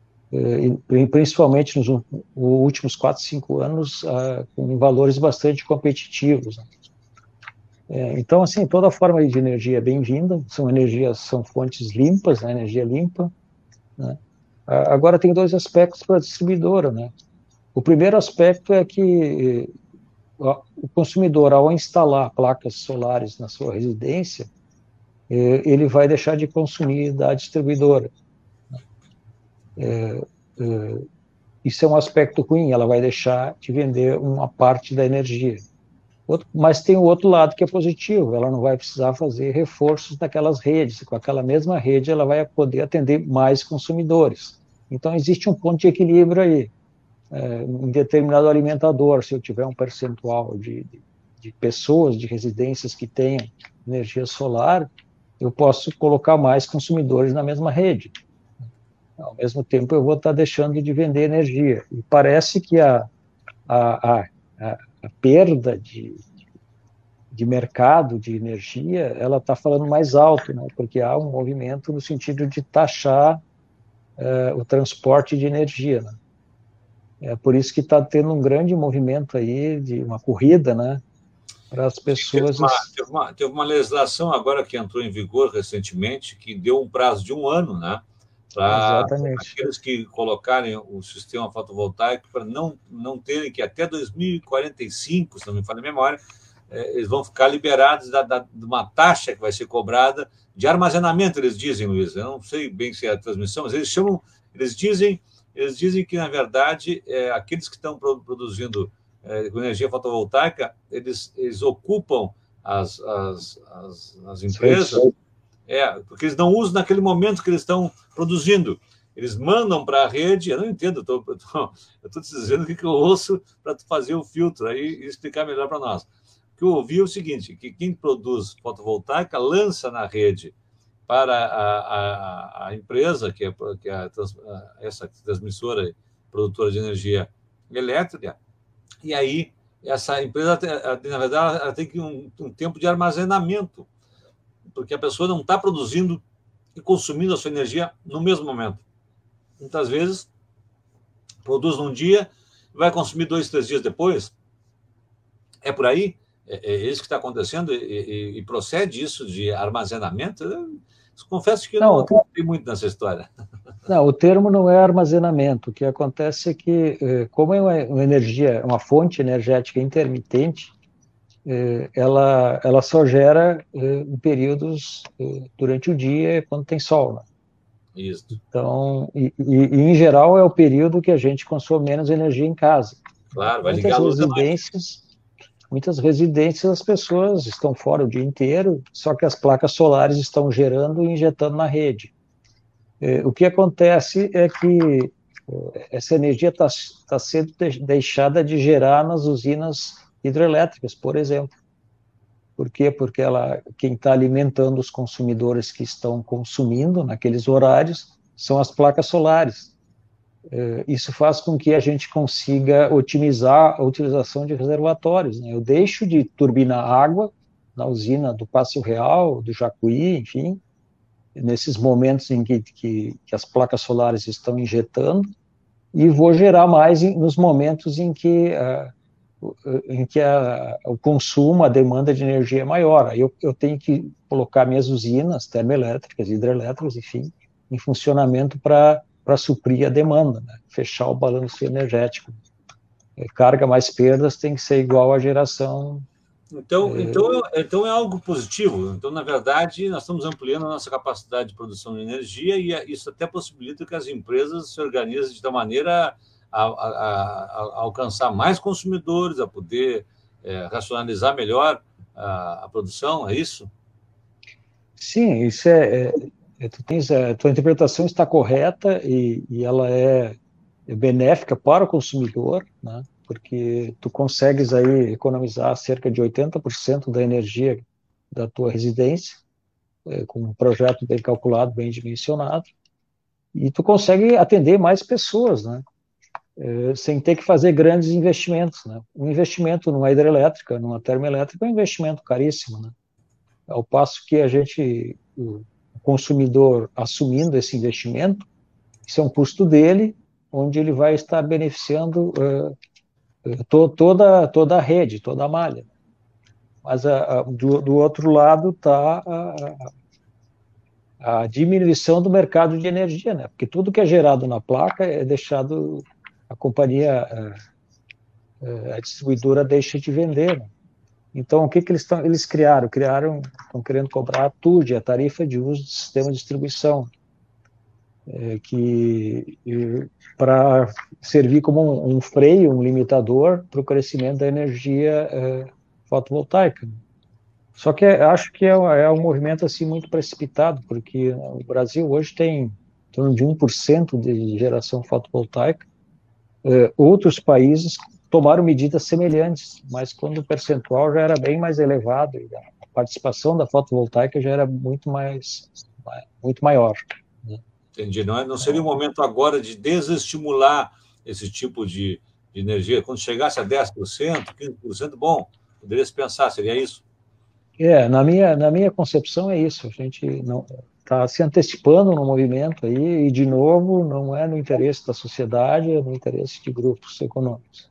E, principalmente nos últimos quatro, cinco anos, uh, com valores bastante competitivos, né? É, então, assim, toda forma de energia é bem-vinda, são energias, são fontes limpas, né? Energia limpa, né? Agora tem dois aspectos para a distribuidora, né? O primeiro aspecto é que o consumidor, ao instalar placas solares na sua residência, ele vai deixar de consumir da distribuidora. É, é, isso é um aspecto ruim, ela vai deixar de vender uma parte da energia. Outro, mas tem o outro lado que é positivo, ela não vai precisar fazer reforços naquelas redes, com aquela mesma rede ela vai poder atender mais consumidores. Então existe um ponto de equilíbrio aí. É, em determinado alimentador, se eu tiver um percentual de, de, de pessoas, de residências que tenham energia solar, eu posso colocar mais consumidores na mesma rede. Ao mesmo tempo, eu vou estar deixando de vender energia. E parece que a, a, a, a perda de, de mercado de energia, ela está falando mais alto, né? Porque há um movimento no sentido de taxar uh, o transporte de energia, né? É por isso que está tendo um grande movimento aí de uma corrida, né, para as pessoas. Teve uma, teve, uma, teve uma legislação agora que entrou em vigor recentemente que deu um prazo de um ano, né, para aqueles que colocarem o sistema fotovoltaico para não, não terem que até dois mil e quarenta e cinco, se não me falha a memória, é, eles vão ficar liberados da, da, de uma taxa que vai ser cobrada de armazenamento, eles dizem, Luiz. Eu não sei bem se é a transmissão, mas eles chamam, eles dizem Eles dizem que, na verdade, é, aqueles que estão produzindo é, energia fotovoltaica, eles, eles ocupam as, as, as, as empresas, é, porque eles não usam naquele momento que eles estão produzindo. Eles mandam para a rede, eu não entendo, eu estou te dizendo o que eu ouço para fazer o filtro aí e explicar melhor para nós. O que eu ouvi é o seguinte, que quem produz fotovoltaica lança na rede para a, a, a empresa, que é, que é a, essa transmissora, produtora de energia elétrica, e aí essa empresa, na verdade, ela tem que um, um tempo de armazenamento, porque a pessoa não está produzindo e consumindo a sua energia no mesmo momento. Muitas vezes, produz num dia vai consumir dois, três dias depois. É por aí? É, é isso que está acontecendo? E, e, e procede isso de armazenamento? Eu confesso que eu não Não, acreditei muito nessa história. não, o termo não é armazenamento. O que acontece é que, eh, como é uma, uma energia, uma fonte energética intermitente, eh, ela, ela só gera eh, em períodos eh, durante o dia, quando tem sol, né? Isso. Então, e, e, e, em geral é o período que a gente consome menos energia em casa. Claro, vai ligar Muitas a luz da máquina. residências, muitas residências as pessoas estão fora o dia inteiro, só que as placas solares estão gerando e injetando na rede. O que acontece é que essa energia está tá sendo deixada de gerar nas usinas hidrelétricas, por exemplo. Por quê? Porque ela, quem está alimentando os consumidores que estão consumindo naqueles horários são as placas solares. Isso faz com que a gente consiga otimizar a utilização de reservatórios, né? Eu deixo de turbinar água na usina do Passo Real, do Jacuí, enfim, nesses momentos em que, que, que as placas solares estão injetando, e vou gerar mais em, nos momentos em que, uh, em que a, o consumo, a demanda de energia é maior. Aí eu, eu tenho que colocar minhas usinas termoelétricas, hidrelétricas, enfim, em funcionamento para suprir a demanda, né? Fechar o balanço energético. Carga mais perdas tem que ser igual à geração. Então, então, então é algo positivo. Então, na verdade, nós estamos ampliando a nossa capacidade de produção de energia e isso até possibilita que as empresas se organizem de tal maneira a, a, a, a alcançar mais consumidores, a poder é, racionalizar melhor a, a produção, é isso? Sim, isso é, é, tu tens, a tua interpretação está correta e, e ela é benéfica para o consumidor, né? Porque tu consegues aí economizar cerca de oitenta por cento da energia da tua residência, é, com um projeto bem calculado, bem dimensionado, e tu consegue atender mais pessoas, né? É, sem ter que fazer grandes investimentos, né? Um investimento numa hidrelétrica, numa termoelétrica, é um investimento caríssimo, né? Ao passo que a gente, o consumidor assumindo esse investimento, isso é um custo dele, onde ele vai estar beneficiando uh, to, toda, toda a rede, toda a malha. Mas a, a, do, do outro lado está a, a diminuição do mercado de energia, né? Porque tudo que é gerado na placa é deixado, a companhia, a, a distribuidora deixa de vender, né? Então, o que, que eles, tão, eles criaram? Criaram, estão querendo cobrar a T U D, a tarifa de uso do sistema de distribuição, é, que para servir como um, um freio, um limitador para o crescimento da energia é, fotovoltaica. Só que acho que é, é um movimento assim muito precipitado, porque o Brasil hoje tem em torno de um por cento de geração fotovoltaica. É, outros países tomaram medidas semelhantes, mas quando o percentual já era bem mais elevado, e a participação da fotovoltaica já era muito mais, muito maior, né? Entendi. Não, é, não seria o momento agora de desestimular esse tipo de, de energia? Quando chegasse a dez por cento, quinze por cento, bom, poderia se pensar, seria isso? É, na minha, na minha concepção é isso. A gente não está se antecipando no movimento aí, e, de novo, não é no interesse da sociedade, é no interesse de grupos econômicos.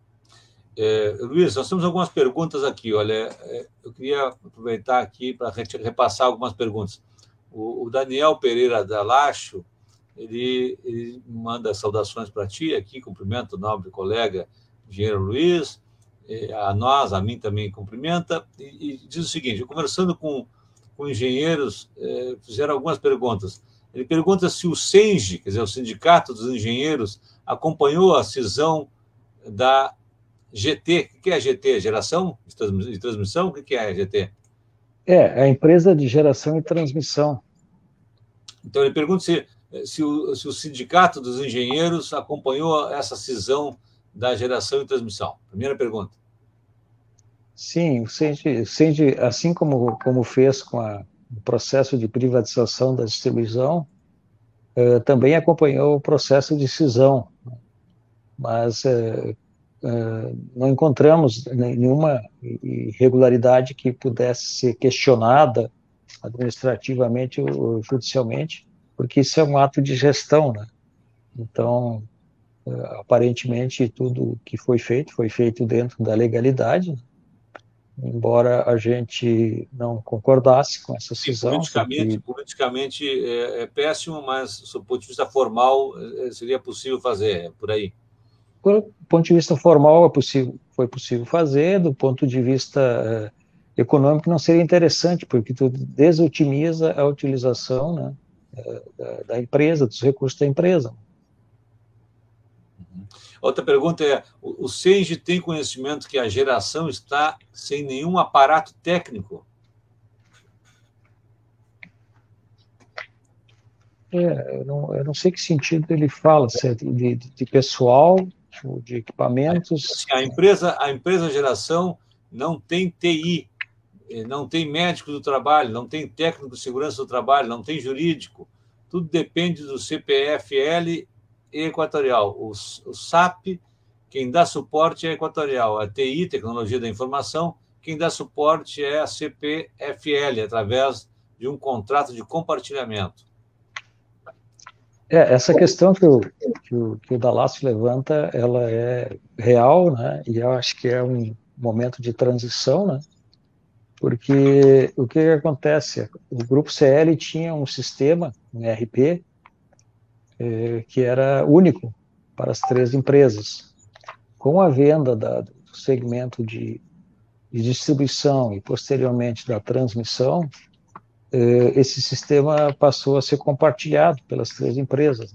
É, Luiz, nós temos algumas perguntas aqui. Olha, eu queria aproveitar aqui para repassar algumas perguntas. O, o Daniel Pereira da Lacho, ele, ele manda saudações para ti aqui, cumprimenta o nobre colega engenheiro Luiz, a nós, a mim também cumprimenta, e, e diz o seguinte: conversando com, com engenheiros, eh, fizeram algumas perguntas. Ele pergunta se o SENGE, quer dizer, o Sindicato dos Engenheiros, acompanhou a cisão da G T. O que é a G T? Geração de transmissão? O que é a G T? É, a empresa de geração e transmissão. Então, ele pergunta se, se, o, se o Sindicato dos Engenheiros acompanhou essa cisão da geração e transmissão. Primeira pergunta. Sim, o SENGE, o SENGE, assim como, como fez com a, o processo de privatização da distribuição, eh, também acompanhou o processo de cisão, mas eh, eh, não encontramos nenhuma irregularidade que pudesse ser questionada administrativamente ou judicialmente, porque isso é um ato de gestão, né? Então, aparentemente tudo que foi feito, foi feito dentro da legalidade, embora a gente não concordasse com essa Sim, cisão, politicamente, porque... politicamente é, é péssimo, mas, do ponto de vista formal, seria possível fazer, é por aí. Do ponto de vista formal, é possível, foi possível fazer, do ponto de vista uh, econômico, não seria interessante, porque tu desotimiza a utilização, né, da, da empresa, dos recursos da empresa. Outra pergunta é, o Senge tem conhecimento que a geração está sem nenhum aparato técnico? É, eu, não, eu não sei que sentido ele fala, se é de, de, de pessoal, de equipamentos. Assim, a empresa, a empresa geração não tem T I, não tem médico do trabalho, não tem técnico de segurança do trabalho, não tem jurídico. Tudo depende do C P F L e Equatorial. O, o S A P, quem dá suporte é a Equatorial. A T I, Tecnologia da Informação, quem dá suporte é a C P F L, através de um contrato de compartilhamento. É, essa questão que o, que o, que o Dallas levanta, ela é real, né? E eu acho que é um momento de transição, né? Porque o que acontece? O Grupo C L tinha um sistema, um E R P, eh, que era único para as três empresas. Com a venda da, do segmento de, de distribuição e, posteriormente, da transmissão, eh, esse sistema passou a ser compartilhado pelas três empresas.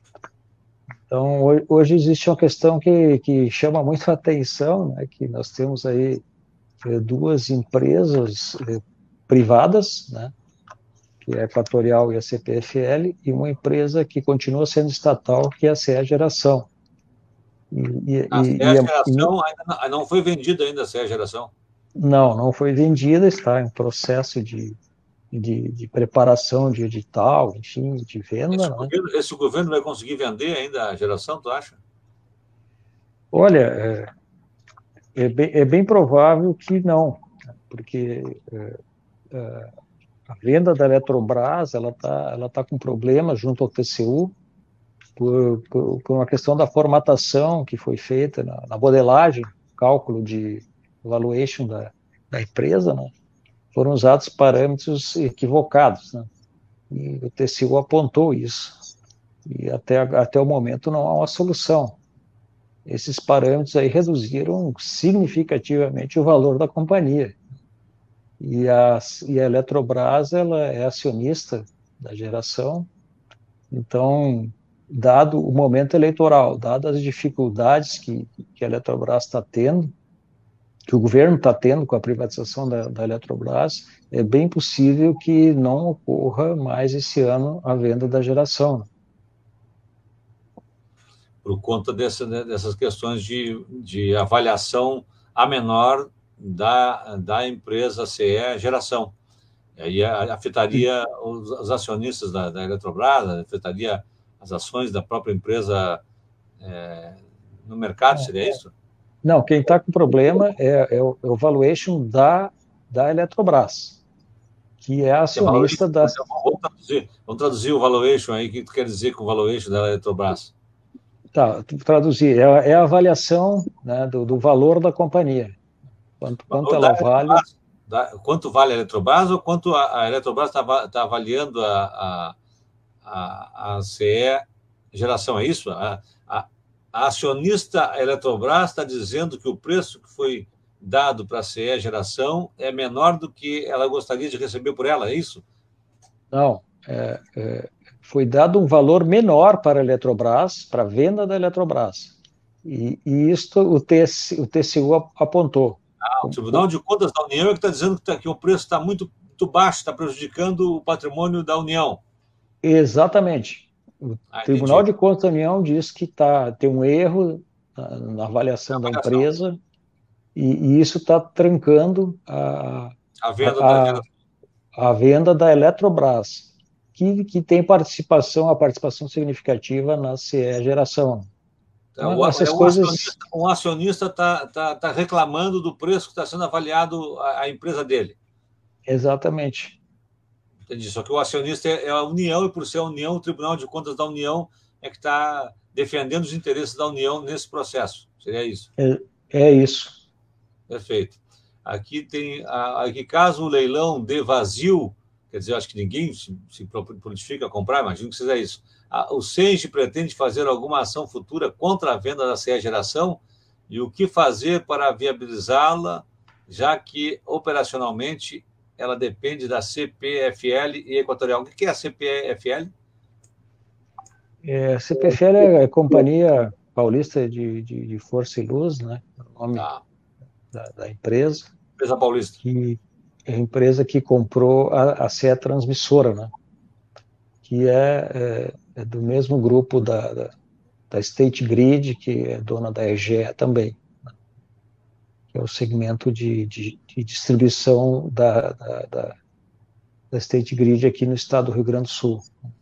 Então, hoje existe uma questão que, que chama muito a atenção, né, que nós temos aí é, duas empresas é, privadas, né, que é a Equatorial e a C P F L, e uma empresa que continua sendo estatal, que é a C E A Geração. E, e, A C E A e, Geração ainda não, não foi vendida ainda, a C E A Geração. Não, não foi vendida, está em processo de, de, de preparação de edital, enfim, de venda. Esse, Né? governo, esse governo vai conseguir vender ainda a geração, tu acha? Olha, é, é, bem, é bem provável que não, porque é, é, a venda da Eletrobras ela está ela tá com problemas junto ao T C U por, por, por uma questão da formatação que foi feita na, na modelagem, cálculo de valuation da, da empresa, né? Foram usados parâmetros equivocados, né? E o T C U apontou isso. E até, até o momento não há uma solução. Esses parâmetros aí reduziram significativamente o valor da companhia. E a, e a Eletrobras ela é acionista da geração, então, dado o momento eleitoral, dadas as dificuldades que, que a Eletrobras está tendo, que o governo está tendo com a privatização da, da Eletrobras, é bem possível que não ocorra mais esse ano a venda da geração. Por conta dessa, dessas questões de, de avaliação a menor da, da empresa C E A Geração. E aí afetaria os, os acionistas da, da Eletrobras, afetaria as ações da própria empresa é, no mercado, seria isso? Não, quem está com problema é, é, o, é o valuation da, da Eletrobras, que é acionista é da... Vamos traduzir, vamos traduzir o valuation aí, o que tu quer dizer com o valuation da Eletrobras? Tá, traduzir, é, é a avaliação, né, do, do valor da companhia, quanto, quanto ela vale... Da, quanto vale a Eletrobras ou quanto a, a Eletrobras está tá avaliando a, a, a, a C E Geração, é isso? A, a, a acionista Eletrobras está dizendo que o preço que foi dado para a C E Geração é menor do que ela gostaria de receber por ela, é isso? Não, é, é, foi dado um valor menor para a Eletrobras, para a venda da Eletrobras. E, e isto o, TC, o T C U apontou. Ah, o Tribunal de Contas da União é que está dizendo que, tá, que o preço está muito, muito baixo, está prejudicando o patrimônio da União. Exatamente. O ah, Tribunal de Contas da União diz que tá, tem um erro na, na avaliação da empresa e, e isso está trancando a, a, venda a, da... a venda da Eletrobras, que, que tem participação, a participação significativa na C E Geração. Então, o, essas um coisas... acionista, um acionista está tá, tá reclamando do preço que está sendo avaliado a, a empresa dele. Exatamente. Entendi. Só que o acionista é a União, e por ser a União, o Tribunal de Contas da União é que está defendendo os interesses da União nesse processo. Seria isso? É, é isso. Perfeito. Aqui tem, aqui, caso o leilão dê vazio, quer dizer, acho que ninguém se, se prontifica a comprar, imagino que seja isso. O Senge pretende fazer alguma ação futura contra a venda da C E Geração e o que fazer para viabilizá-la, já que operacionalmente ela depende da C P F L e Equatorial. O que é a C P F L? É, a C P F L é a Companhia Paulista de, de, de Força e Luz, né? O nome Tá. da, da empresa. Empresa paulista. Que é a empresa que comprou a, a C E Transmissora, né? Que é, é, é do mesmo grupo da, da, da State Grid, que é dona da E G E também, né? Que é o segmento de, de, de distribuição da, da, da, da State Grid aqui no estado do Rio Grande do Sul.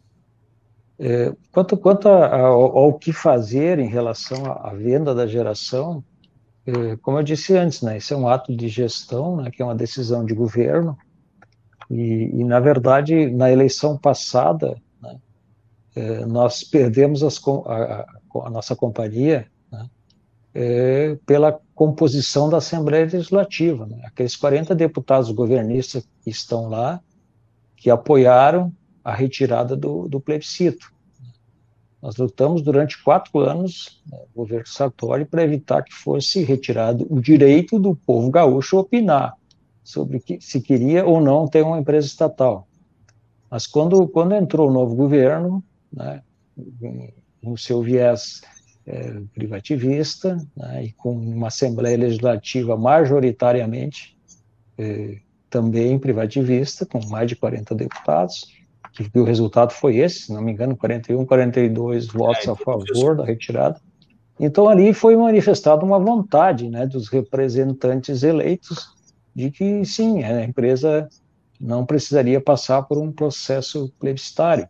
É, quanto quanto a, a, ao, ao que fazer em relação à, à venda da geração, é, como eu disse antes, né, isso é um ato de gestão, né, que é uma decisão de governo, e, e na verdade, na eleição passada, né, é, nós perdemos as, a, a, a nossa companhia, né, é, pela composição da Assembleia Legislativa, né, aqueles quarenta deputados governistas que estão lá, que apoiaram a retirada do, do plebiscito. Nós lutamos durante quatro anos, né, o governo Sartori, para evitar que fosse retirado o direito do povo gaúcho opinar sobre que, se queria ou não ter uma empresa estatal. Mas quando, quando entrou o novo governo, né, no seu viés é, privativista, né, e com uma Assembleia Legislativa majoritariamente é, também privativista, com mais de quarenta deputados, que o resultado foi esse, se não me engano, quarenta e um, quarenta e dois votos é, a favor da retirada. Então, ali foi manifestada uma vontade, né, dos representantes eleitos de que, sim, a empresa não precisaria passar por um processo plebiscitário.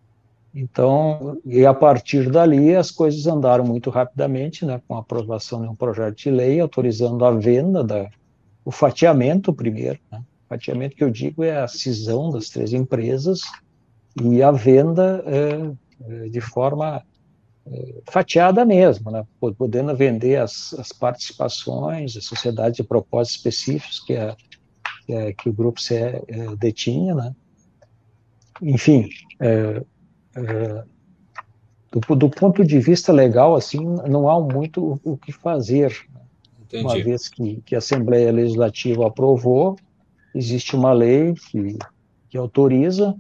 Então, e a partir dali, as coisas andaram muito rapidamente, né, com a aprovação de um projeto de lei autorizando a venda, da, o fatiamento primeiro, né, o fatiamento que eu digo é a cisão das três empresas, e a venda é, de forma é, fatiada mesmo, né? Podendo vender as, as participações, as sociedades de propósitos específicos que, a, que, a, que o Grupo C E é, detinha, né? Enfim, é, é, do, do ponto de vista legal, assim, não há muito o, o que fazer. Entendi. Uma vez que, que a Assembleia Legislativa aprovou, existe uma lei que, que autoriza.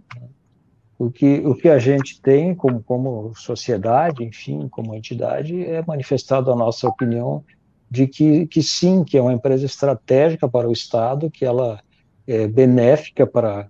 O que, o que a gente tem como, como sociedade, enfim, como entidade, é manifestado a nossa opinião de que, que sim, que é uma empresa estratégica para o Estado, que ela é benéfica para,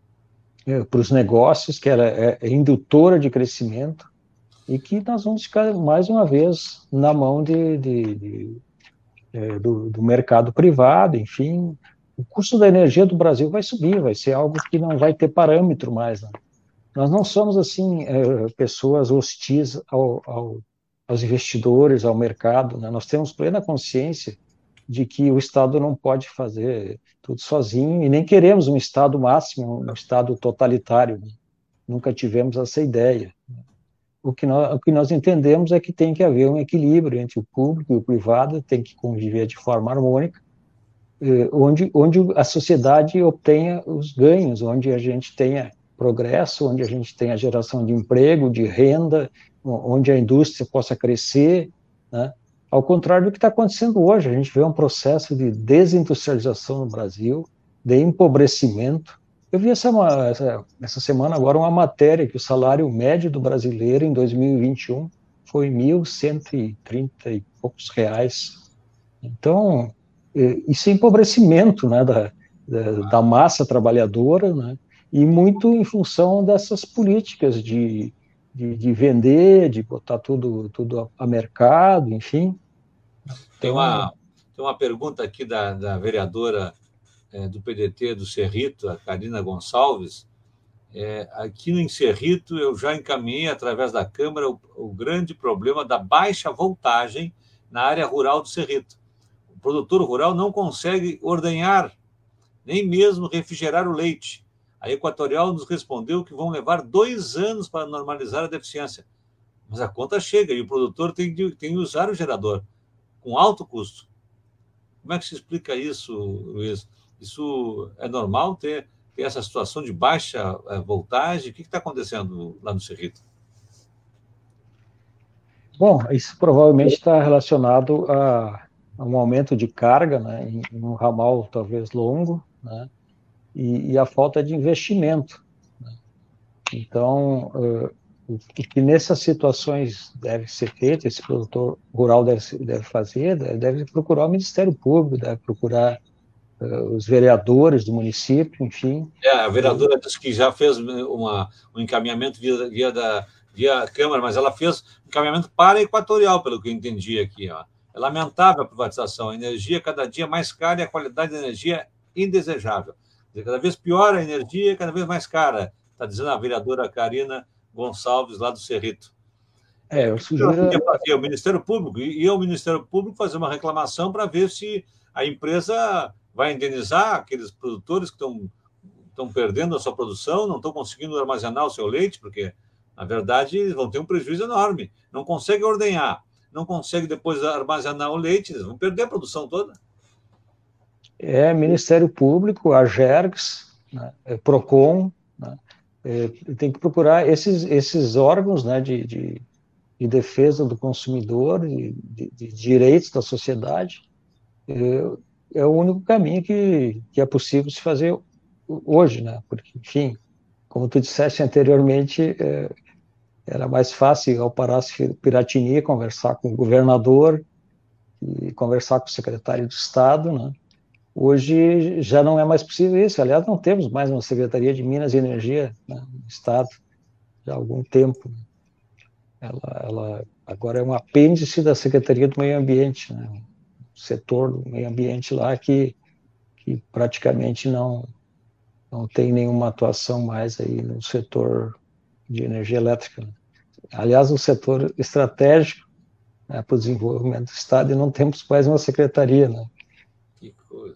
é, para os negócios, que ela é, é indutora de crescimento, e que nós vamos ficar, mais uma vez, na mão de, de, de, é, do, do mercado privado, enfim. O custo da energia do Brasil vai subir, vai ser algo que não vai ter parâmetro mais, né? Nós não somos, assim, é, pessoas hostis ao, ao, aos investidores, ao mercado, né? Nós temos plena consciência de que o Estado não pode fazer tudo sozinho e nem queremos um Estado máximo, um Estado totalitário, né? Nunca tivemos essa ideia. O que, nós, o que nós entendemos é que tem que haver um equilíbrio entre o público e o privado, tem que conviver de forma harmônica, eh, onde, onde a sociedade obtenha os ganhos, onde a gente tenha progresso, onde a gente tem a geração de emprego, de renda, onde a indústria possa crescer, né? Ao contrário do que está acontecendo hoje, a gente vê um processo de desindustrialização no Brasil, de empobrecimento. Eu vi essa, essa, essa semana agora uma matéria que o salário médio do brasileiro em dois mil e vinte e um foi mil cento e trinta e poucos reais. Então, isso é empobrecimento, né, da, da, da massa trabalhadora, né? E muito em função dessas políticas de, de, de vender, de botar tudo, tudo a, a mercado, enfim. Tem uma, tem uma pergunta aqui da, da vereadora é, do P D T do Cerrito, a Karina Gonçalves. É, aqui no Cerrito eu já encaminhei através da Câmara o, o grande problema da baixa voltagem na área rural do Cerrito. O produtor rural não consegue ordenhar, nem mesmo refrigerar o leite. A Equatorial nos respondeu que vão levar dois anos para normalizar a deficiência. mas a conta chega e o produtor tem que, tem que usar o gerador com alto custo. Como é que se explica isso, Luiz? Isso é normal ter, ter essa situação de baixa voltagem? O que está acontecendo lá no Cerrito? Bom, isso provavelmente está relacionado a, a um aumento de carga, né, em, em um ramal talvez longo, né, e, e a falta de investimento, né? Então, uh, o que nessas situações deve ser feito, esse produtor rural deve, deve fazer, deve, deve procurar o Ministério Público, deve procurar uh, os vereadores do município, enfim. É, a vereadora disse que já fez uma, um encaminhamento via, via, da, via Câmara, mas ela fez um encaminhamento para a Equatorial, pelo que eu entendi aqui. Ó. É lamentável a privatização. A energia cada dia mais cara e a qualidade da energia indesejável. Cada vez pior a energia, cada vez mais cara, está dizendo a vereadora Karina Gonçalves, lá do Cerrito. É, eu sugiro... fazer o Ministério Público e ir ao Ministério Público fazer uma reclamação para ver se a empresa vai indenizar aqueles produtores que estão, estão perdendo a sua produção, não estão conseguindo armazenar o seu leite, porque, na verdade, eles vão ter um prejuízo enorme. Não conseguem ordenhar, não conseguem depois armazenar o leite, eles vão perder a produção toda. É, Ministério Público, a Agergs, né, Procon, né, é, tem que procurar esses, esses órgãos, né, de, de, de defesa do consumidor, de, de, de direitos da sociedade. É, é o único caminho que, que é possível se fazer hoje, né, porque, enfim, como tu disseste anteriormente, é, era mais fácil, ao Palácio Piratini, conversar com o governador e conversar com o secretário de Estado, né. Hoje já não é mais possível isso. Aliás, não temos mais uma Secretaria de Minas e Energia, né, no Estado já há algum tempo. Ela, ela agora é um apêndice da Secretaria do Meio Ambiente, né, o setor do meio ambiente lá que, que praticamente não, não tem nenhuma atuação mais aí no setor de energia elétrica, né. Aliás, um setor estratégico, né, para o desenvolvimento do Estado, e não temos mais uma secretaria, né. Que coisa.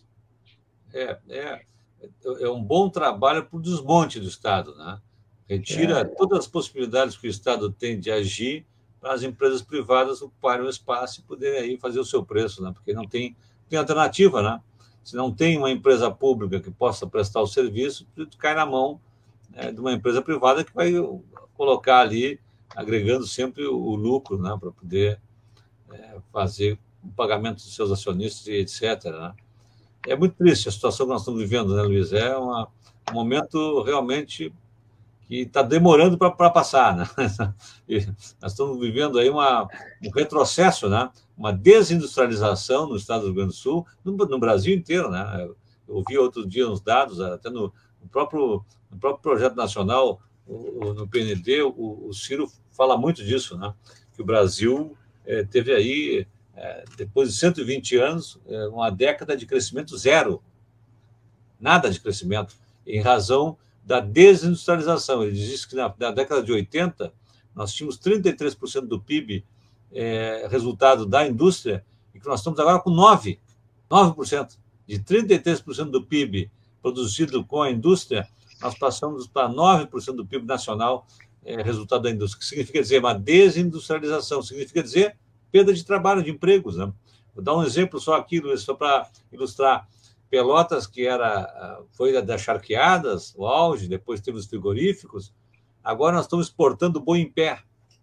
É, é, é um bom trabalho para o desmonte do Estado, né? Retira é. todas as possibilidades que o Estado tem de agir para as empresas privadas ocuparem o espaço e poderem aí fazer o seu preço, né? Porque não tem, tem alternativa, né? Se não tem uma empresa pública que possa prestar o serviço, tudo cai na mão, né, de uma empresa privada que vai colocar ali, agregando sempre o, o lucro, né? Para poder é, fazer o pagamento dos seus acionistas e etcétera, né? É muito triste a situação que nós estamos vivendo, né, Luiz? É uma, um momento realmente que está demorando para passar, né? E nós estamos vivendo aí uma, um retrocesso, né? Uma desindustrialização no estado do Rio Grande do Sul, no, no Brasil inteiro, né? Eu ouvi outro dia uns dados, até no, no, próprio, no próprio projeto nacional, o, no P N D, o, o Ciro fala muito disso, né? Que o Brasil eh, teve aí, É, depois de cento e vinte anos, é, uma década de crescimento zero. Nada de crescimento, em razão da desindustrialização. Ele diz que na, na década de oitenta, nós tínhamos trinta e três por cento do P I B é, resultado da indústria, e que nós estamos agora com nove por cento. De trinta e três por cento do P I B produzido com a indústria, nós passamos para nove por cento do P I B nacional é, resultado da indústria. O que significa dizer? Uma desindustrialização. Significa dizer perda de trabalho, de empregos, né? Vou dar um exemplo só aqui, Luiz, só para ilustrar. Pelotas, que era, foi das charqueadas, o auge, depois teve os frigoríficos, agora nós estamos exportando boi em pé.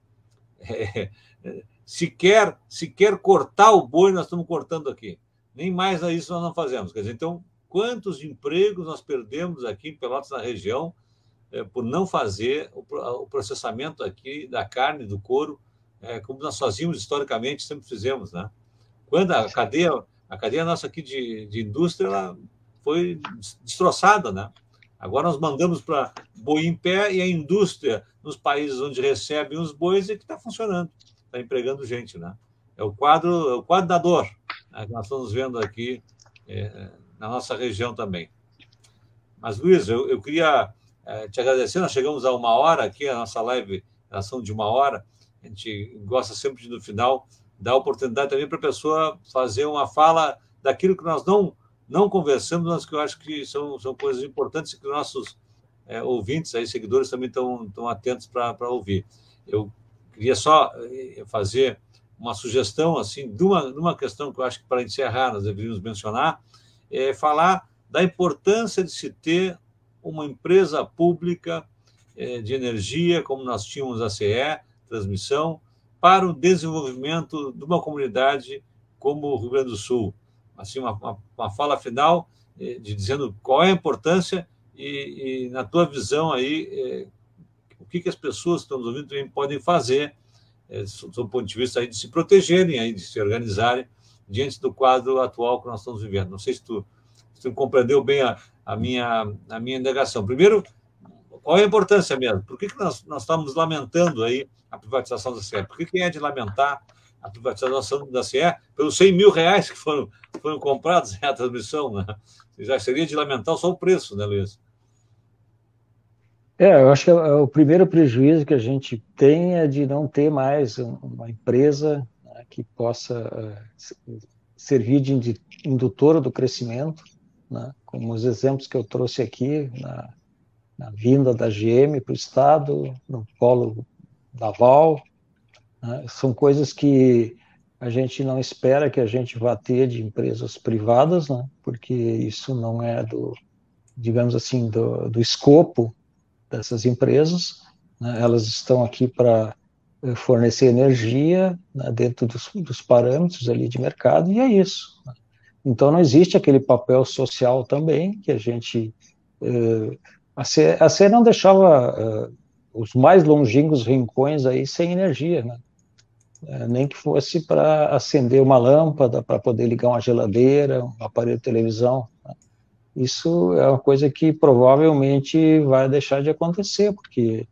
É, se, quer, se quer cortar o boi, nós estamos cortando aqui. Nem mais isso nós não fazemos. Quer dizer, então, quantos empregos nós perdemos aqui em Pelotas, na região, é, por não fazer o, o processamento aqui da carne, do couro, É, como nós fazíamos historicamente, sempre fizemos, né? Quando a cadeia, a cadeia nossa aqui de, de indústria, ela foi destroçada, né? Agora nós mandamos para boi em pé e a indústria nos países onde recebem os bois é que está funcionando, está empregando gente, né? É o quadro, é o quadro da dor, né, que nós estamos vendo aqui é, na nossa região também. Mas, Luiz, eu, eu queria é, te agradecer, nós chegamos a uma hora aqui, a nossa live, a ação de uma hora. A gente gosta sempre de, no final, dar oportunidade também para a pessoa fazer uma fala daquilo que nós não, não conversamos, mas que eu acho que são, são coisas importantes e que nossos é, ouvintes, aí, seguidores, também estão, estão atentos para ouvir. Eu queria só fazer uma sugestão assim, de uma, de uma questão que eu acho que, para encerrar, nós deveríamos mencionar, é falar da importância de se ter uma empresa pública de energia, como nós tínhamos a C E, transmissão, para o desenvolvimento de uma comunidade como o Rio Grande do Sul. Assim, uma, uma, uma fala final de dizendo qual é a importância e, e na tua visão aí, é, o que, que as pessoas que estão nos ouvindo também podem fazer, é, do ponto de vista aí de se protegerem, aí, de se organizarem diante do quadro atual que nós estamos vivendo. Não sei se tu, se tu compreendeu bem a, a, minha, a minha indagação. Primeiro, qual é a importância mesmo? Por que, que nós, nós estamos lamentando aí a privatização da C E? Por que, que é de lamentar a privatização da C E pelos cem mil reais que foram, foram comprados em a transmissão? Né? Já seria de lamentar só o preço, né, Luiz? É, eu acho que o primeiro prejuízo que a gente tem é de não ter mais uma empresa, né, que possa uh, servir de indutora do crescimento, né, como os exemplos que eu trouxe aqui, na, na vinda da G M para o Estado, no polo naval, né, são coisas que a gente não espera que a gente vá ter de empresas privadas, né, porque isso não é do, digamos assim, do, do escopo dessas empresas, né? Elas estão aqui para fornecer energia, né, dentro dos, dos parâmetros ali de mercado, e é isso. Né? Então, não existe aquele papel social também que a gente... Uh, a C E, a C E não deixava uh, os mais longínquos rincões aí sem energia, né? Uh, nem que fosse para acender uma lâmpada, para poder ligar uma geladeira, um aparelho de televisão, né? Isso é uma coisa que provavelmente vai deixar de acontecer, porque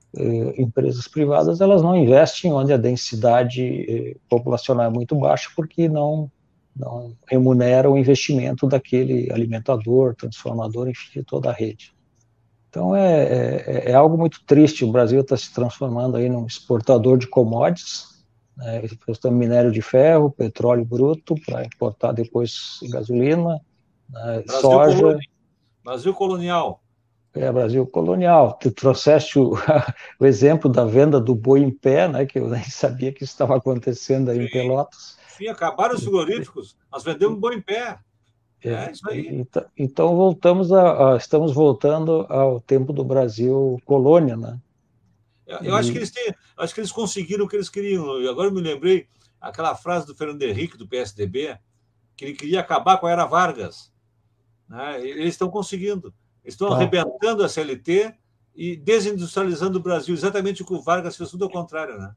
eh, empresas privadas elas não investem onde a densidade eh, populacional é muito baixa, porque não, não remunera o investimento daquele alimentador, transformador, enfim, de toda a rede. Então é, é, é algo muito triste. O Brasil está se transformando aí num exportador de commodities, né, exportando minério de ferro, petróleo bruto, para importar depois gasolina, né, Brasil soja. Colônia. Brasil colonial. É, Brasil colonial. Tu trouxeste o, o exemplo da venda do boi em pé, né, que eu nem sabia que isso estava acontecendo aí Sim, em Pelotas. sim, acabaram os frigoríficos, nós vendemos boi em pé. É, é isso aí. Então, então voltamos a, a, estamos voltando ao tempo do Brasil colônia, né? Eu, eu acho que eles têm, acho que eles conseguiram o que eles queriam. E agora eu me lembrei aquela frase do Fernando Henrique, do P S D B, que ele queria acabar com a Era Vargas. Né? Eles estão conseguindo. Eles estão arrebentando a C L T e desindustrializando o Brasil, exatamente o que o Vargas fez, tudo ao contrário, né?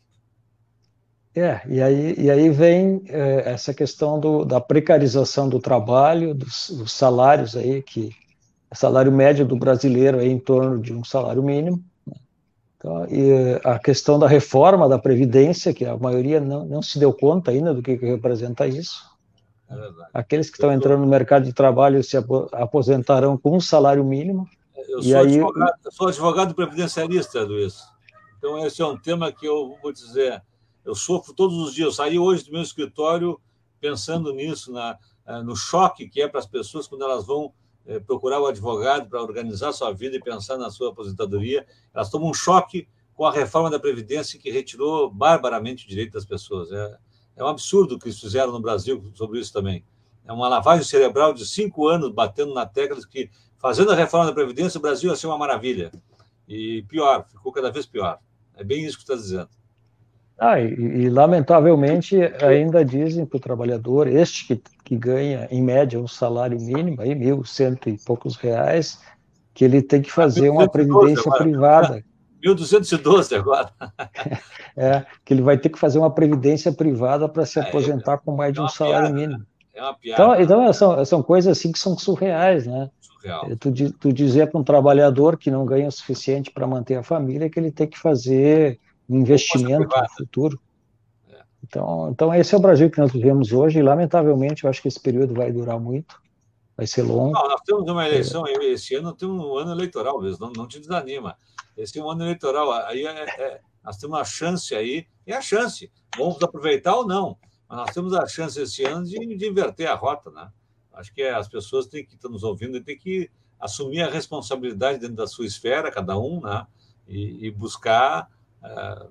É, e aí, e aí vem é, essa questão do, da precarização do trabalho, dos, dos salários aí, que o salário médio do brasileiro é em torno de um salário mínimo. Então, e a questão da reforma da Previdência, que a maioria não, não se deu conta ainda do que, que representa isso. É verdade. Aqueles que estão sou, entrando no mercado de trabalho se aposentarão com um salário mínimo. Eu e sou, aí, advogado, eu sou advogado previdencialista, Luiz. Então, esse é um tema que eu vou dizer, eu sofro todos os dias. Eu saí hoje do meu escritório pensando nisso, na, no choque que é para as pessoas quando elas vão procurar o advogado para organizar a sua vida e pensar na sua aposentadoria. Elas tomam um choque com a reforma da Previdência que retirou barbaramente o direito das pessoas. É, é um absurdo o que eles fizeram no Brasil sobre isso também. É uma lavagem cerebral de cinco anos batendo na tecla de que, fazendo a reforma da Previdência, o Brasil ia ser uma maravilha. E pior, ficou cada vez pior. É bem isso que você está dizendo. Ah, e, e lamentavelmente ainda dizem para o trabalhador, este que, que ganha em média um salário mínimo, aí mil cento e poucos reais, que ele tem que fazer uma previdência agora, privada. mil duzentos e doze agora. É, que ele vai ter que fazer uma previdência privada para se aposentar é, com mais de um salário piada, mínimo. É uma piada. Então, então são, são coisas assim que são surreais, né? Surreal. Tu, tu dizer para um trabalhador que não ganha o suficiente para manter a família que ele tem que fazer um investimento no futuro. É. Então, então, esse é o Brasil que nós vivemos hoje, e lamentavelmente eu acho que esse período vai durar muito, vai ser longo. Não, nós temos uma eleição, é. esse ano tem um ano eleitoral mesmo, não, não te desanima. Esse é um ano eleitoral, aí é, é, nós temos uma chance aí, é a chance, vamos aproveitar ou não, mas nós temos a chance esse ano de, de inverter a rota, né? Acho que as pessoas têm que estar nos ouvindo e têm que assumir a responsabilidade dentro da sua esfera, cada um, né? E, e buscar uh,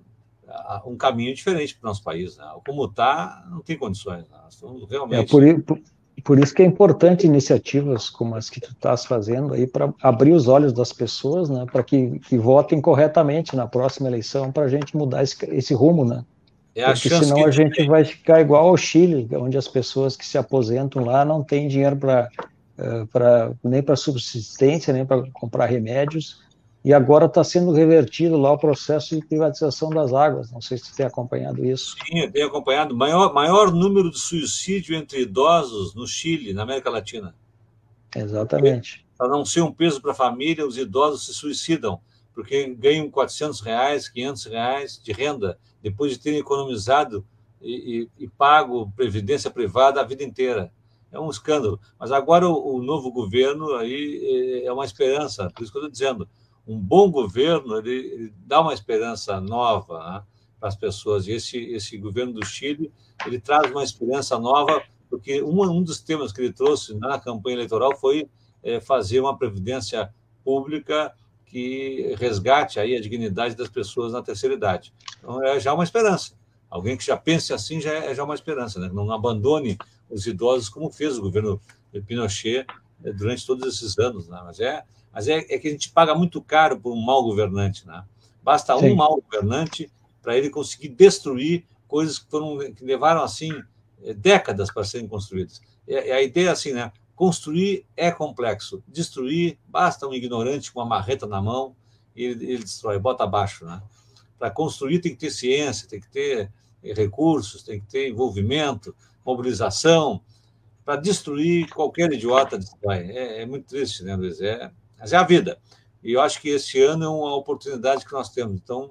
um caminho diferente para o nosso país, né? Como está, não tem condições. Né? Nós realmente... É por, por, por isso que é importante iniciativas como as que tu estás fazendo aí para abrir os olhos das pessoas, né? Para que, que votem corretamente na próxima eleição, para a gente mudar esse, esse rumo, né? É a Porque chance senão que a a gente gente vai ficar igual ao Chile, onde as pessoas que se aposentam lá não têm dinheiro para uh, nem para subsistência, nem para comprar remédios, e agora está sendo revertido lá o processo de privatização das águas. Não sei se você tem acompanhado isso. Sim, eu tenho acompanhado. Maior, maior número de suicídio entre idosos no Chile, na América Latina. Exatamente. Para não ser um peso para a família, os idosos se suicidam, porque ganham quatrocentos reais, quinhentos reais de renda, depois de terem economizado e, e, e pago previdência privada a vida inteira. É um escândalo. Mas agora o, o novo governo aí é uma esperança, por isso que eu estou dizendo, um bom governo ele, ele dá uma esperança nova, né, para as pessoas. E esse, esse governo do Chile ele traz uma esperança nova, porque um, um dos temas que ele trouxe na campanha eleitoral foi é, fazer uma previdência pública que resgate aí a dignidade das pessoas na terceira idade. Então, é já uma esperança. Alguém que já pense assim já é já uma esperança, né? Não abandone os idosos como fez o governo Pinochet durante todos esses anos, né? Mas, é, mas é, é que a gente paga muito caro por um mau governante, né? Basta Sim. um mau governante para ele conseguir destruir coisas que, foram, que levaram, assim, décadas para serem construídas. E a ideia, assim, né? Construir é complexo, destruir, basta um ignorante com uma marreta na mão e ele, ele destrói, bota abaixo, né? Para construir tem que ter ciência, tem que ter recursos, tem que ter envolvimento, mobilização. Para destruir, qualquer idiota destrói. É, é muito triste, né, Luiz? É, mas é a vida. E eu acho que esse ano é uma oportunidade que nós temos. Então,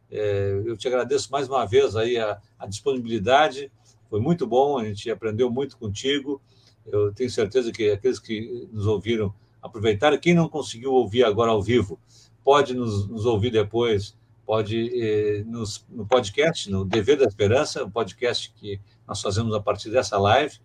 é, eu te agradeço mais uma vez aí a, a disponibilidade. Foi muito bom, a gente aprendeu muito contigo. Eu tenho certeza que aqueles que nos ouviram aproveitaram. Quem não conseguiu ouvir agora ao vivo, pode nos, nos ouvir depois, pode eh, nos, no podcast, no Dever da Esperança, o podcast que nós fazemos a partir dessa live,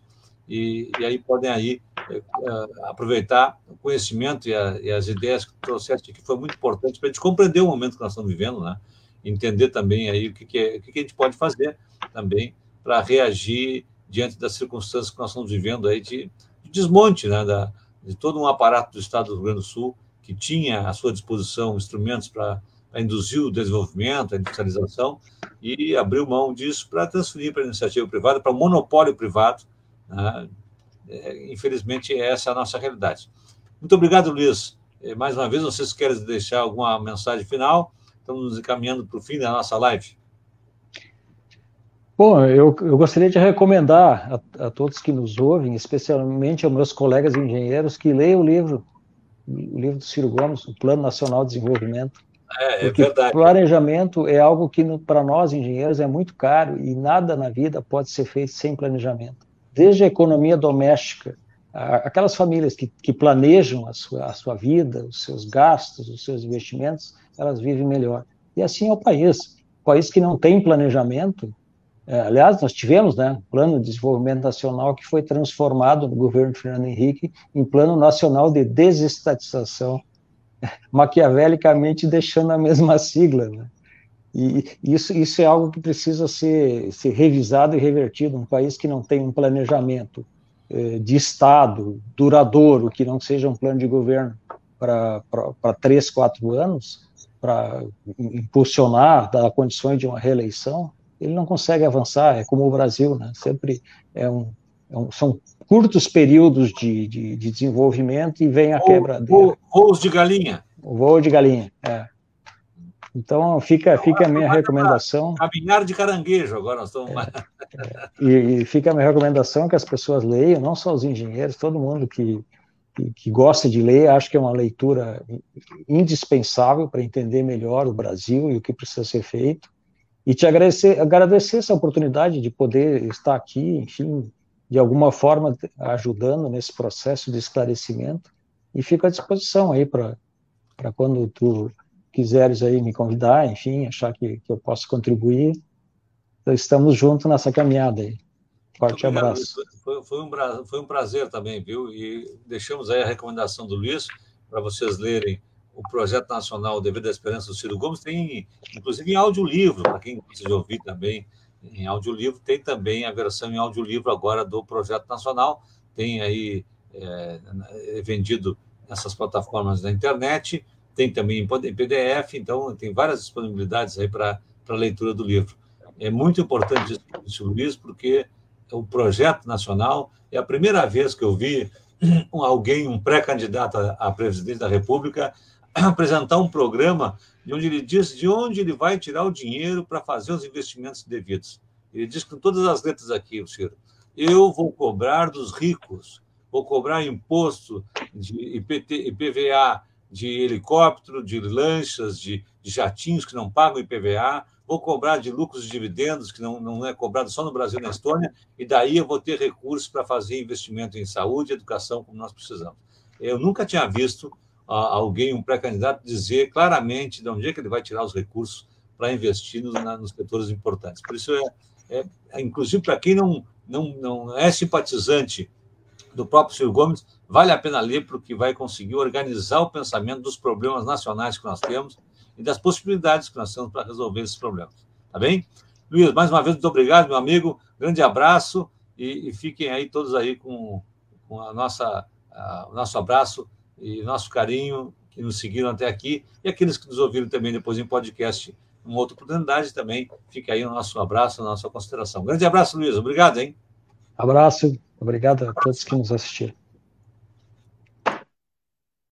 e, e aí podem aí eh, aproveitar o conhecimento e, a, e as ideias que trouxeste aqui, foi muito importante para a gente compreender o momento que nós estamos vivendo, né? Entender também aí o que, que, é, o que, que a gente pode fazer também para reagir diante das circunstâncias que nós estamos vivendo aí de, de desmonte, né, da, de todo um aparato do Estado do Rio Grande do Sul que tinha à sua disposição instrumentos para induzir o desenvolvimento, a industrialização, e abriu mão disso para transferir para a iniciativa privada, para o monopólio privado, né? É, infelizmente, essa é a nossa realidade. Muito obrigado, Luiz. Mais uma vez, vocês querem deixar alguma mensagem final? Estamos nos encaminhando para o fim da nossa live. Bom, eu, eu gostaria de recomendar a, a todos que nos ouvem, especialmente aos meus colegas engenheiros, que leiam o livro, o livro do Ciro Gomes, o Plano Nacional de Desenvolvimento. É, porque é verdade. Planejamento é algo que, para nós, engenheiros, é muito caro e nada na vida pode ser feito sem planejamento. Desde a economia doméstica, aquelas famílias que, que planejam a sua, a sua vida, os seus gastos, os seus investimentos, elas vivem melhor. E assim é o país. O país que não tem planejamento, é, aliás, nós tivemos, né, um Plano de Desenvolvimento Nacional que foi transformado no governo Fernando Henrique em Plano Nacional de Desestatização, maquiavelicamente deixando a mesma sigla, né? E isso, isso é algo que precisa ser, ser revisado e revertido. Um país que não tem um planejamento eh, de Estado duradouro, que não seja um plano de governo para três, quatro anos, para impulsionar, dar condições de uma reeleição, ele não consegue avançar. É como o Brasil, né? Sempre é um, é um, são curtos períodos de, de, de desenvolvimento e vem a quebradeira. Voos de galinha. O voo de galinha, é. Então, fica, fica a minha recomendação. Caminhar de caranguejo, agora nós estamos... É, é, e, e fica a minha recomendação que as pessoas leiam, não só os engenheiros, todo mundo que, que, que gosta de ler, acho que é uma leitura indispensável para entender melhor o Brasil e o que precisa ser feito. E te agradecer, agradecer essa oportunidade de poder estar aqui, enfim, de alguma forma ajudando nesse processo de esclarecimento, e fico à disposição aí para para quando tu quiseres aí me convidar, enfim, achar que, que eu posso contribuir. Então, estamos juntos nessa caminhada aí. Forte obrigado, abraço. Foi, foi, um, foi um prazer também, viu? E deixamos aí a recomendação do Luiz para vocês lerem o Projeto Nacional O Dever da Esperança do Ciro Gomes tem, inclusive, em audiolivro, para quem gosta de ouvir também em audiolivro, tem também a versão em audiolivro agora do Projeto Nacional, tem aí é, é vendido nessas plataformas da internet, tem também em P D F, então tem várias disponibilidades aí para a leitura do livro. É muito importante isso, Luiz, porque o Projeto Nacional é a primeira vez que eu vi alguém, um pré-candidato a presidente da República, apresentar um programa de onde ele diz de onde ele vai tirar o dinheiro para fazer os investimentos devidos. Ele diz com todas as letras aqui, Ciro, eu vou cobrar dos ricos, vou cobrar imposto de I P T, I P V A de helicóptero, de lanchas, de, de jatinhos que não pagam I P V A, vou cobrar de lucros e dividendos, que não, não é cobrado só no Brasil e na Estônia, e daí eu vou ter recursos para fazer investimento em saúde e educação, como nós precisamos. Eu nunca tinha visto uh, alguém, um pré-candidato, dizer claramente de onde é que ele vai tirar os recursos para investir nos, na, nos setores importantes. Por isso, é, é, é inclusive, para quem não, não, não é simpatizante do próprio Ciro Gomes, vale a pena ler, porque vai conseguir organizar o pensamento dos problemas nacionais que nós temos e das possibilidades que nós temos para resolver esses problemas. Tá bem? Luiz, mais uma vez, muito obrigado, meu amigo. Grande abraço e, e fiquem aí todos aí com, com a nossa, a, o nosso abraço e nosso carinho, que nos seguiram até aqui, e aqueles que nos ouviram também depois em podcast, uma outra oportunidade também. Fica aí o nosso abraço, a nossa consideração. Grande abraço, Luiz. Obrigado, hein? Abraço. Obrigado a todos que nos assistiram.